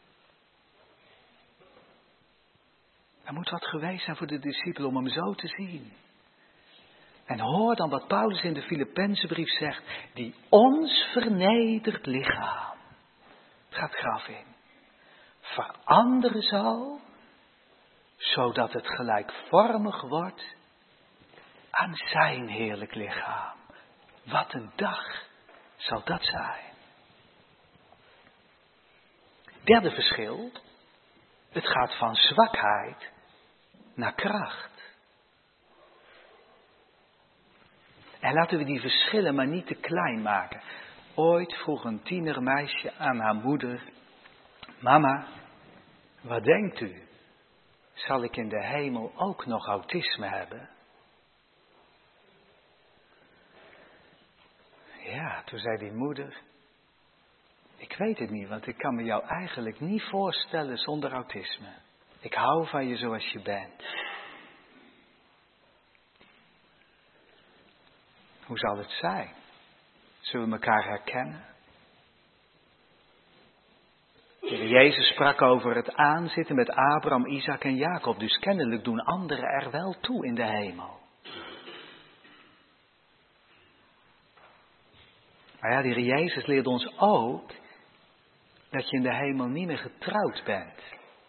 Er moet wat geweest zijn voor de discipelen om hem zo te zien. En hoor dan wat Paulus in de Filippenzenbrief zegt. Die ons vernederd lichaam. Het gaat graf in. Veranderen zal. Zodat het gelijkvormig wordt aan zijn heerlijk lichaam. Wat een dag zal dat zijn. Derde verschil. Het gaat van zwakheid naar kracht. En laten we die verschillen maar niet te klein maken. Ooit vroeg een tienermeisje aan haar moeder. Mama, wat denkt u? Zal ik in de hemel ook nog autisme hebben? Ja, toen zei die moeder. Ik weet het niet, want ik kan me jou eigenlijk niet voorstellen zonder autisme. Ik hou van je zoals je bent. Hoe zal het zijn? Zullen we elkaar herkennen? De Heer Jezus sprak over het aanzitten met Abraham, Isaac en Jacob. Dus kennelijk doen anderen er wel toe in de hemel. Maar ja, de Heer Jezus leert ons ook dat je in de hemel niet meer getrouwd bent.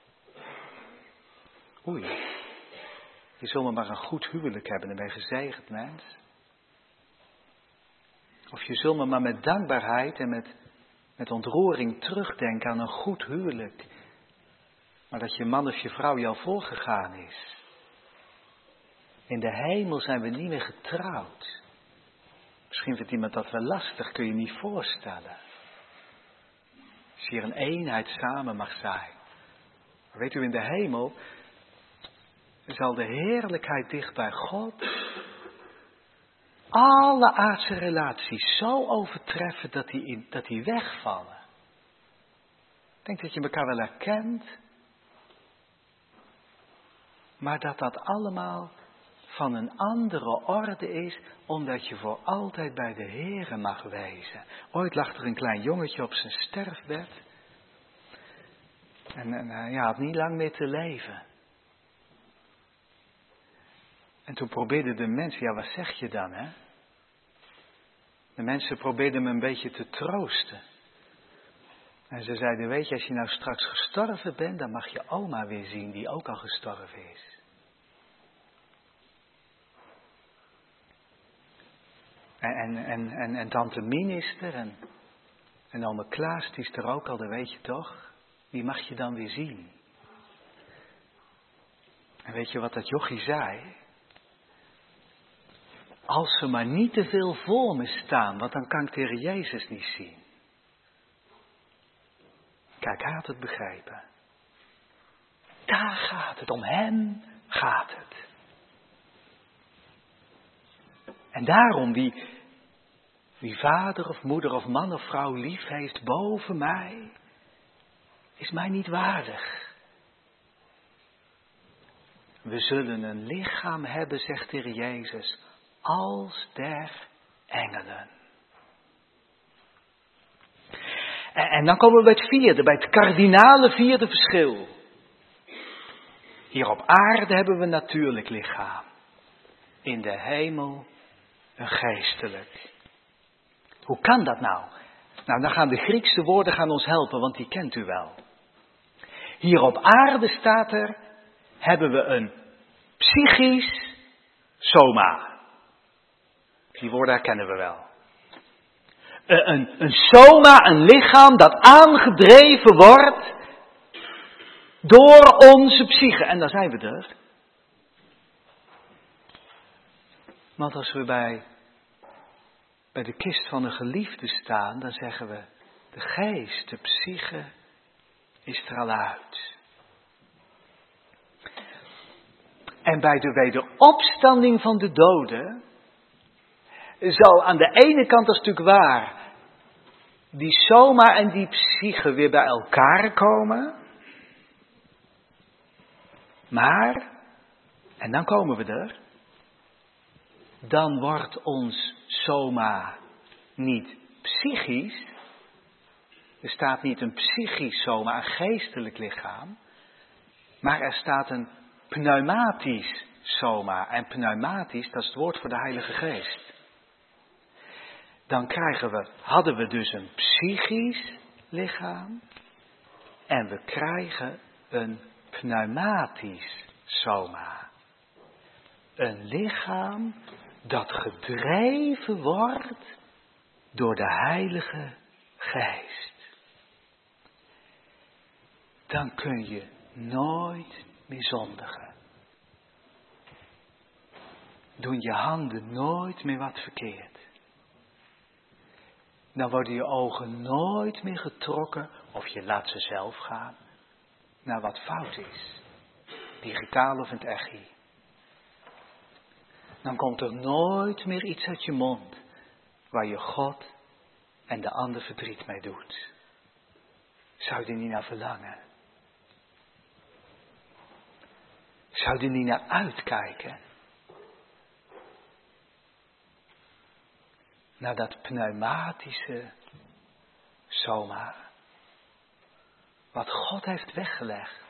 Oei, je zult maar een goed huwelijk hebben, dan ben je gezegend mens. Of je zult maar met dankbaarheid en met, met ontroering terugdenken aan een goed huwelijk. Maar dat je man of je vrouw jou voorgegaan is. In de hemel zijn we niet meer getrouwd. Misschien vindt iemand dat wel lastig, kun je je niet voorstellen. Als je hier een eenheid samen mag zijn. Maar weet u, in de hemel zal de heerlijkheid dicht bij God alle aardse relaties zo overtreffen dat die, in, dat die wegvallen. Ik denk dat je elkaar wel herkent, maar dat dat allemaal van een andere orde is, omdat je voor altijd bij de Heere mag wezen. Ooit lag er een klein jongetje op zijn sterfbed en, en hij had niet lang meer te leven. En toen probeerden de mensen, ja wat zeg je dan hè? De mensen probeerden me een beetje te troosten. En ze zeiden, weet je, als je nou straks gestorven bent, dan mag je oma weer zien die ook al gestorven is. En, en, en, en, en tante Mien is er en, en ome Klaas, die is er ook al, dat weet je toch? Die mag je dan weer zien. En weet je wat dat jochie zei? Als ze maar niet te veel voor me staan, want dan kan ik de Heer Jezus niet zien. Kijk, hij had het begrepen. Daar gaat het, om hem gaat het. En daarom, wie, wie vader of moeder of man of vrouw lief heeft boven mij, is mij niet waardig. We zullen een lichaam hebben, zegt de Heer Jezus, als der engelen. En, en dan komen we bij het vierde, bij het kardinale vierde verschil. Hier op aarde hebben we een natuurlijk lichaam. In de hemel een geestelijk. Hoe kan dat nou? Nou, dan gaan de Griekse woorden gaan ons helpen, want die kent u wel. Hier op aarde staat er, hebben we een psychisch soma. Die woorden herkennen we wel. Een, een soma, een lichaam dat aangedreven wordt door onze psyche. En daar zijn we er. Want als we bij, bij de kist van een geliefde staan, dan zeggen we, de geest, de psyche, is er al uit. En bij de wederopstanding van de doden, zal aan de ene kant, dat is natuurlijk waar, die soma en die psyche weer bij elkaar komen. Maar, en dan komen we er, dan wordt ons soma niet psychisch. Er staat niet een psychisch soma, een geestelijk lichaam. Maar er staat een pneumatisch soma. En pneumatisch, dat is het woord voor de Heilige Geest. Dan krijgen we, hadden we dus een psychisch lichaam. En we krijgen een pneumatisch soma. Een lichaam dat gedreven wordt door de Heilige Geest. Dan kun je nooit meer zondigen. Doen je handen nooit meer wat verkeerd. Dan worden je ogen nooit meer getrokken, of je laat ze zelf gaan, naar wat fout is. Digitaal of in het echi. Dan komt er nooit meer iets uit je mond, waar je God en de ander verdriet mee doet. Zou je er niet naar verlangen? Zou je er niet naar uitkijken? Naar dat pneumatische soma. Wat God heeft weggelegd.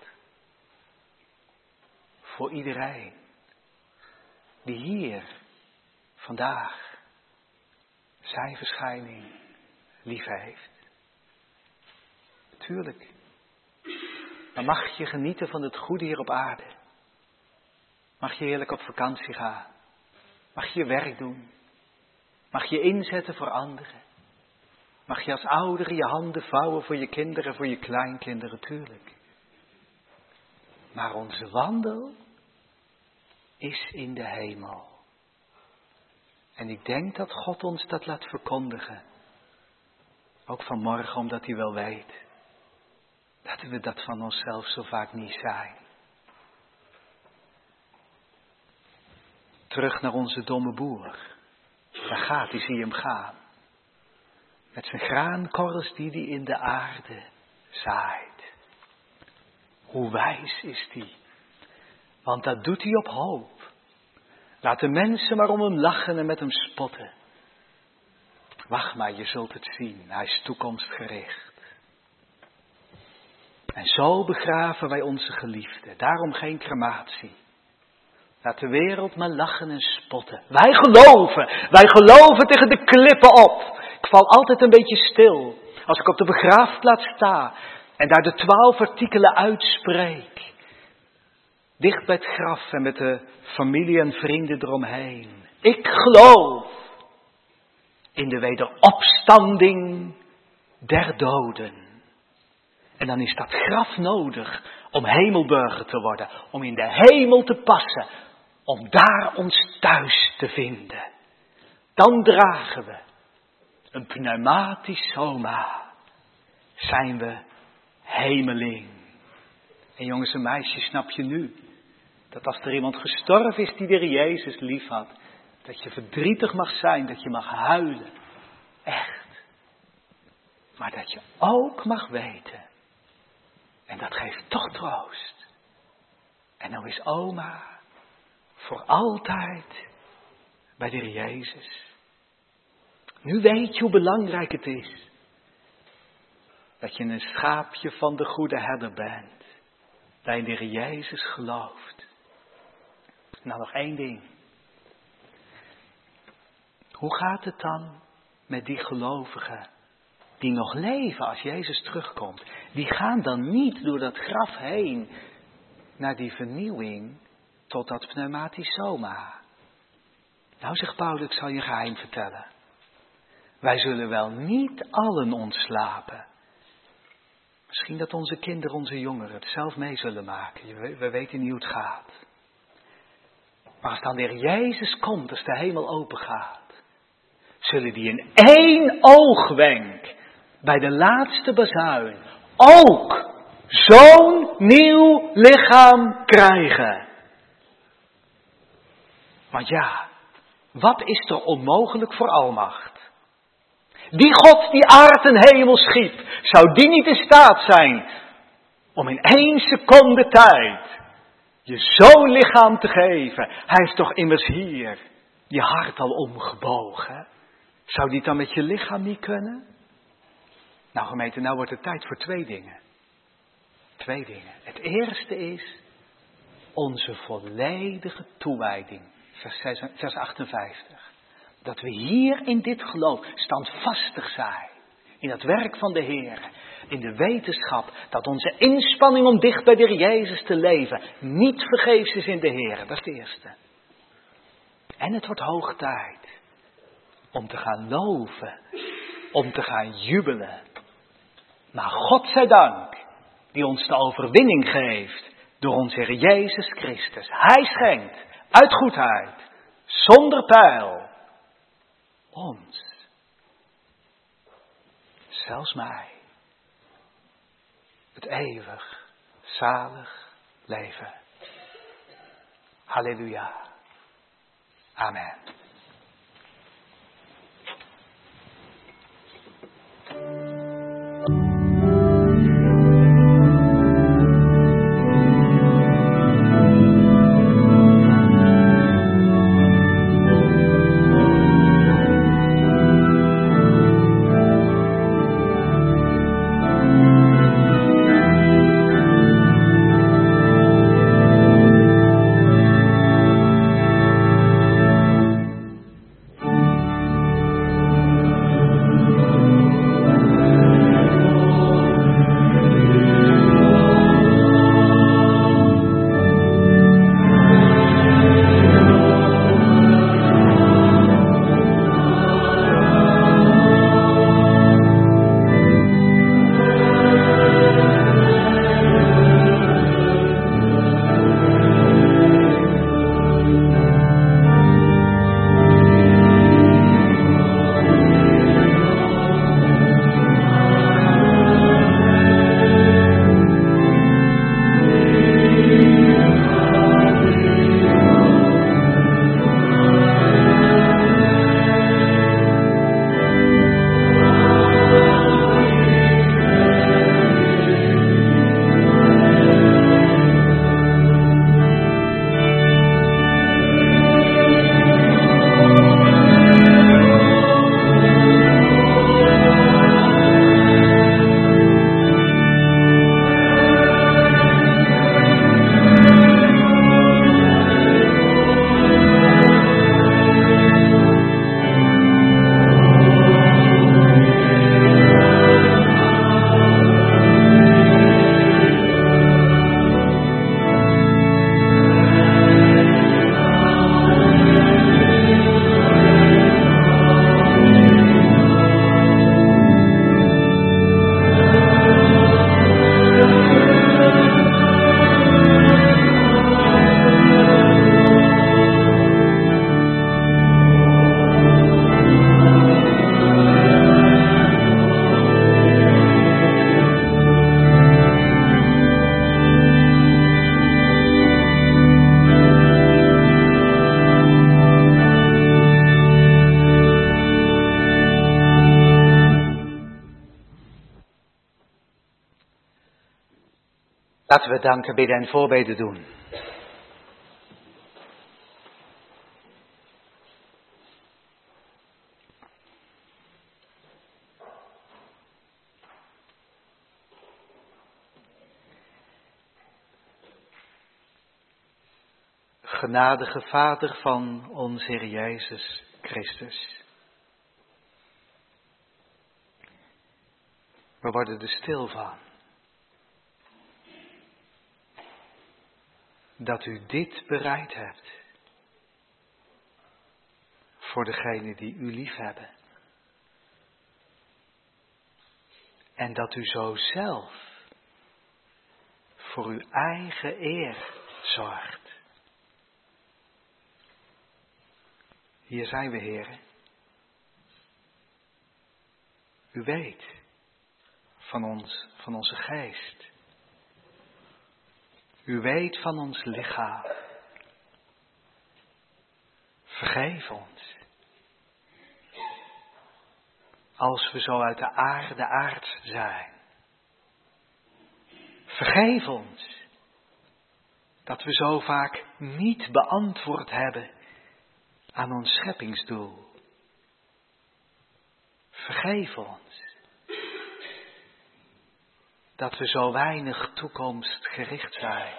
Voor iedereen. Die hier, vandaag, zijn verschijning lief heeft. Tuurlijk. Dan mag je genieten van het goede hier op aarde. Mag je heerlijk op vakantie gaan. Mag je je werk doen. Mag je inzetten voor anderen. Mag je als ouder je handen vouwen voor je kinderen, voor je kleinkinderen, tuurlijk. Maar onze wandel is in de hemel. En ik denk dat God ons dat laat verkondigen. Ook vanmorgen, omdat hij wel weet dat we dat van onszelf zo vaak niet zijn. Terug naar onze domme boer. Daar gaat hij, zie je hem gaan. Met zijn graankorrels die hij in de aarde zaait. Hoe wijs is die. Want dat doet hij op hoop. Laat de mensen maar om hem lachen en met hem spotten. Wacht maar, je zult het zien. Hij is toekomstgericht. En zo begraven wij onze geliefden. Daarom geen crematie. Laat de wereld maar lachen en spotten. Wij geloven. Wij geloven tegen de klippen op. Ik val altijd een beetje stil. Als ik op de begraafplaats sta. En daar de twaalf artikelen uitspreek. Dicht bij het graf en met de familie en vrienden eromheen. Ik geloof in de wederopstanding der doden. En dan is dat graf nodig om hemelburger te worden. Om in de hemel te passen. Om daar ons thuis te vinden. Dan dragen we een pneumatisch soma. Zijn we hemeling. En jongens en meisjes, snap je nu dat als er iemand gestorven is die de Heer Jezus lief had, dat je verdrietig mag zijn, dat je mag huilen. Echt. Maar dat je ook mag weten. En dat geeft toch troost. En nou is oma voor altijd bij de Heer Jezus. Nu weet je hoe belangrijk het is. Dat je een schaapje van de goede herder bent. Dat je in de Heer Jezus gelooft. Nou, nog één ding. Hoe gaat het dan met die gelovigen die nog leven als Jezus terugkomt? Die gaan dan niet door dat graf heen naar die vernieuwing tot dat pneumatisch soma. Nou, zegt Paulus, ik zal je een geheim vertellen. Wij zullen wel niet allen ontslapen. Misschien dat onze kinderen, onze jongeren het zelf mee zullen maken. We weten niet hoe het gaat. Maar als dan weer Jezus komt, als de hemel open gaat. zullen die in één oogwenk bij de laatste bazuin ook zo'n nieuw lichaam krijgen. Want ja, wat is er onmogelijk voor almacht? Die God die aard en hemel schiep, zou die niet in staat zijn om in één seconde tijd je zo'n lichaam te geven? Hij heeft toch immers hier je hart al omgebogen? Zou die het dan met je lichaam niet kunnen? Nou gemeente, nou wordt het tijd voor twee dingen. Twee dingen. Het eerste is onze volledige toewijding. Vers, vers achtenvijftig. Dat we hier in dit geloof standvastig zijn. In het werk van de Heer. In de wetenschap dat onze inspanning om dicht bij de Heer Jezus te leven niet vergeefs is in de Heer. Dat is het eerste. En het wordt hoog tijd om te gaan loven. Om te gaan jubelen. Maar God zij dank die ons de overwinning geeft door onze Heer Jezus Christus. Hij schenkt uit goedheid, zonder pijl, ons, zelfs mij, het eeuwig, zalig leven. Halleluja. Amen. Laten we danken, bidden en voorbeden doen. Genadige Vader van ons Heer Jezus Christus. We worden er stil van. Dat u dit bereid hebt. Voor degenen die u lief hebben. En dat u zo zelf voor uw eigen eer zorgt. Hier zijn we, Heere. U weet van ons, van onze geest. U weet van ons lichaam. Vergeef ons. Als we zo uit de aarde aards zijn. Vergeef ons. Dat we zo vaak niet beantwoord hebben aan ons scheppingsdoel. Vergeef ons. Dat we zo weinig toekomstgericht zijn.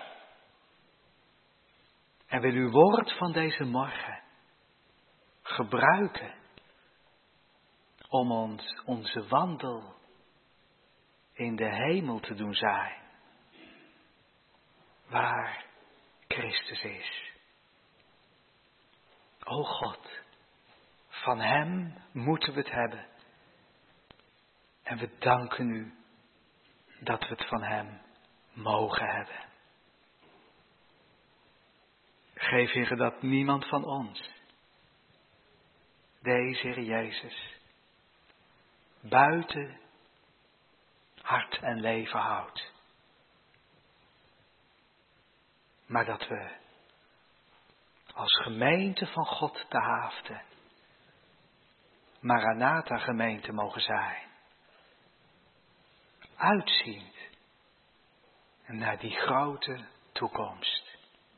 En wil uw woord van deze morgen gebruiken om ons onze wandel in de hemel te doen zijn. Waar Christus is. O God, van Hem moeten we het hebben. En we danken u dat we het van Hem mogen hebben. Geef, Heer, dat niemand van ons deze Heer Jezus buiten hart en leven houdt. Maar dat we als gemeente van God te Haaften, Maranatha gemeente mogen zijn. Uitziend naar die grote toekomst.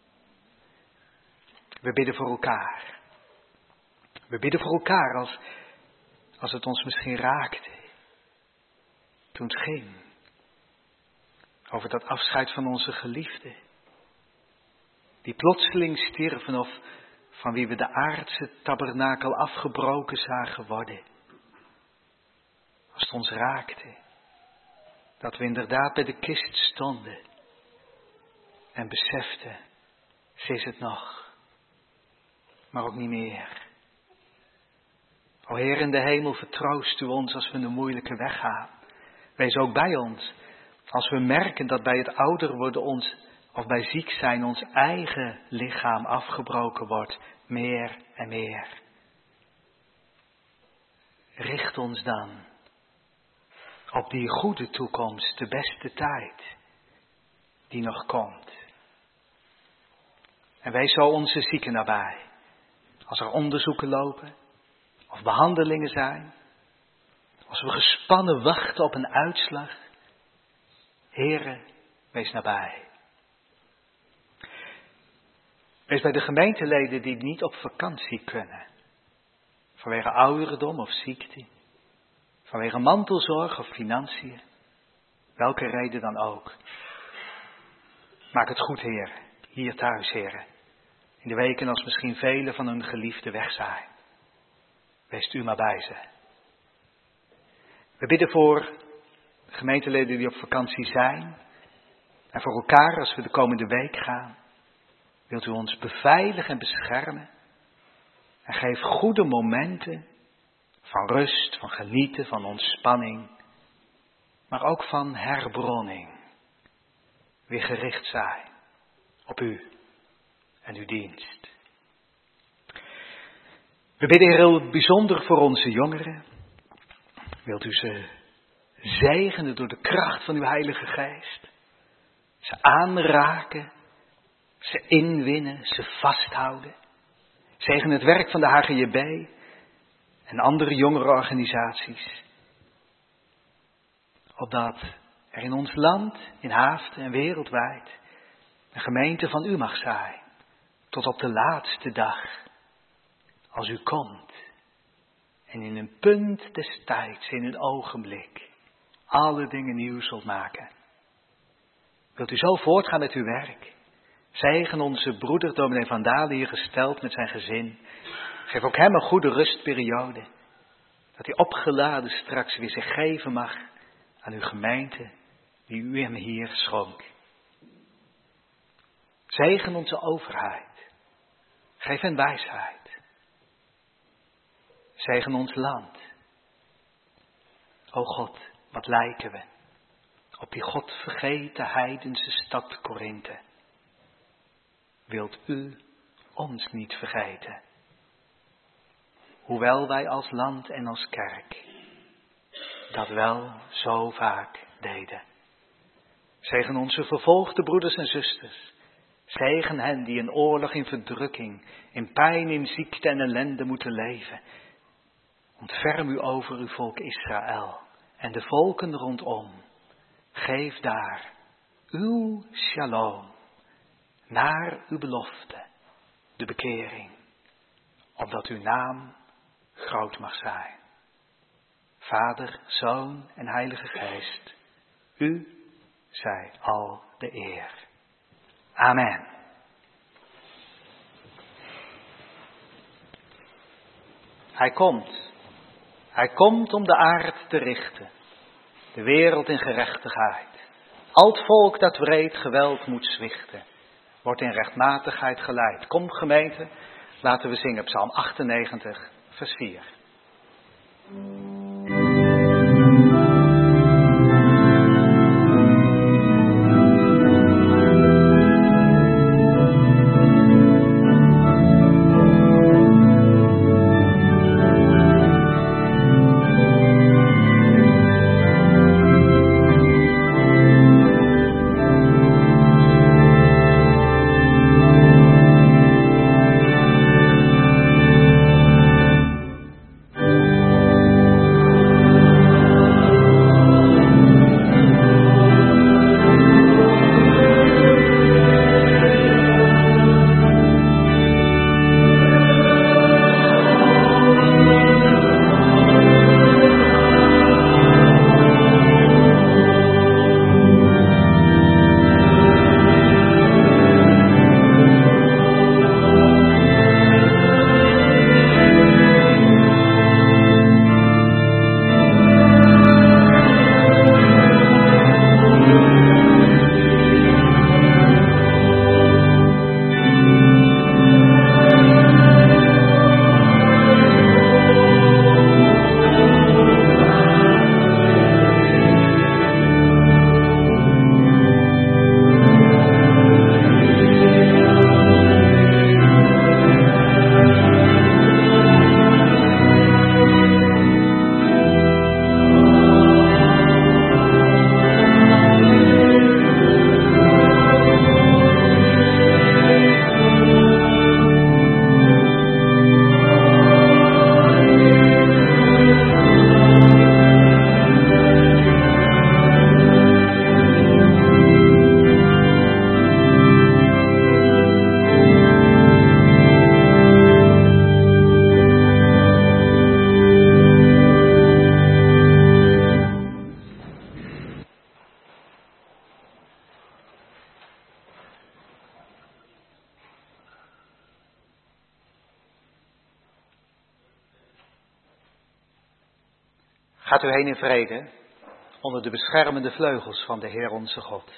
We bidden voor elkaar. We bidden voor elkaar als, als het ons misschien raakte. Toen het ging over dat afscheid van onze geliefden. Die plotseling stierven of van wie we de aardse tabernakel afgebroken zagen worden. Als het ons raakte. Dat we inderdaad bij de kist stonden. En beseften, ze is het nog. Maar ook niet meer. O Heer in de hemel, vertroost u ons als we een moeilijke weg gaan. Wees ook bij ons. Als we merken dat bij het ouder worden ons, of bij ziek zijn, ons eigen lichaam afgebroken wordt. Meer en meer. Richt ons dan op die goede toekomst, de beste tijd die nog komt. En wees zo onze zieken nabij. Als er onderzoeken lopen of behandelingen zijn. Als we gespannen wachten op een uitslag. Heere, wees nabij. Wees bij de gemeenteleden die niet op vakantie kunnen. Vanwege ouderdom of ziekte. Vanwege mantelzorg of financiën. Welke reden dan ook. Maak het goed, Heer. Hier thuis, Heer. In de weken als misschien velen van hun geliefden weg zijn. Wees u maar bij ze. We bidden voor de gemeenteleden die op vakantie zijn. En voor elkaar als we de komende week gaan. Wilt u ons beveiligen en beschermen. En geef goede momenten van rust, van genieten, van ontspanning. Maar ook van herbronning. Weer gericht zijn op u en uw dienst. We bidden heel bijzonder voor onze jongeren. Wilt u ze zegenen door de kracht van uw Heilige Geest. Ze aanraken, ze inwinnen, ze vasthouden. Zegen het werk van de H G J B en andere jongerenorganisaties. Opdat er in ons land, in Haaften en wereldwijd een gemeente van u mag zijn. Tot op de laatste dag. Als u komt. En in een punt des tijds, in een ogenblik. Alle dingen nieuw zult maken. Wilt u zo voortgaan met uw werk. Zegen onze broeder dominee Van Dalen hier gesteld met zijn gezin. Geef ook hem een goede rustperiode. Dat hij opgeladen straks weer zich geven mag aan uw gemeente die u hem hier schonk. Zegen onze overheid. Geef hen wijsheid. Zegen ons land. O God, wat lijken we op die godvergeten heidense stad Korinthe. Wilt u ons niet vergeten. Hoewel wij als land en als kerk dat wel zo vaak deden. Zegen onze vervolgde broeders en zusters. Zegen hen die in oorlog, in verdrukking, in pijn, in ziekte en ellende moeten leven. Ontferm u over uw volk Israël en de volken rondom. Geef daar uw shalom, naar uw belofte, de bekering, opdat uw naam groot mag zijn. Vader, Zoon en Heilige Geest, u zij al de eer. Amen. Hij komt. Hij komt om de aard te richten, de wereld in gerechtigheid. Al het volk dat wreed geweld moet zwichten, wordt in rechtmatigheid geleid. Kom gemeente, laten we zingen Psalm achtennegentig, vers vier. Gaat u heen in vrede, onder de beschermende vleugels van de Heer onze God.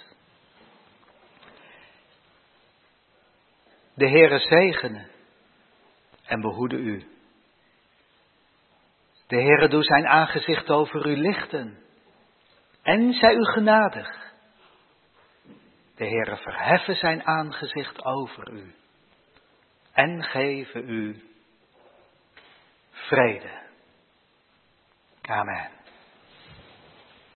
De Heere zegene en behoede u. De Heere doe zijn aangezicht over u lichten en zij u genadig. De Heere verheffen zijn aangezicht over u en geven u vrede. Amen.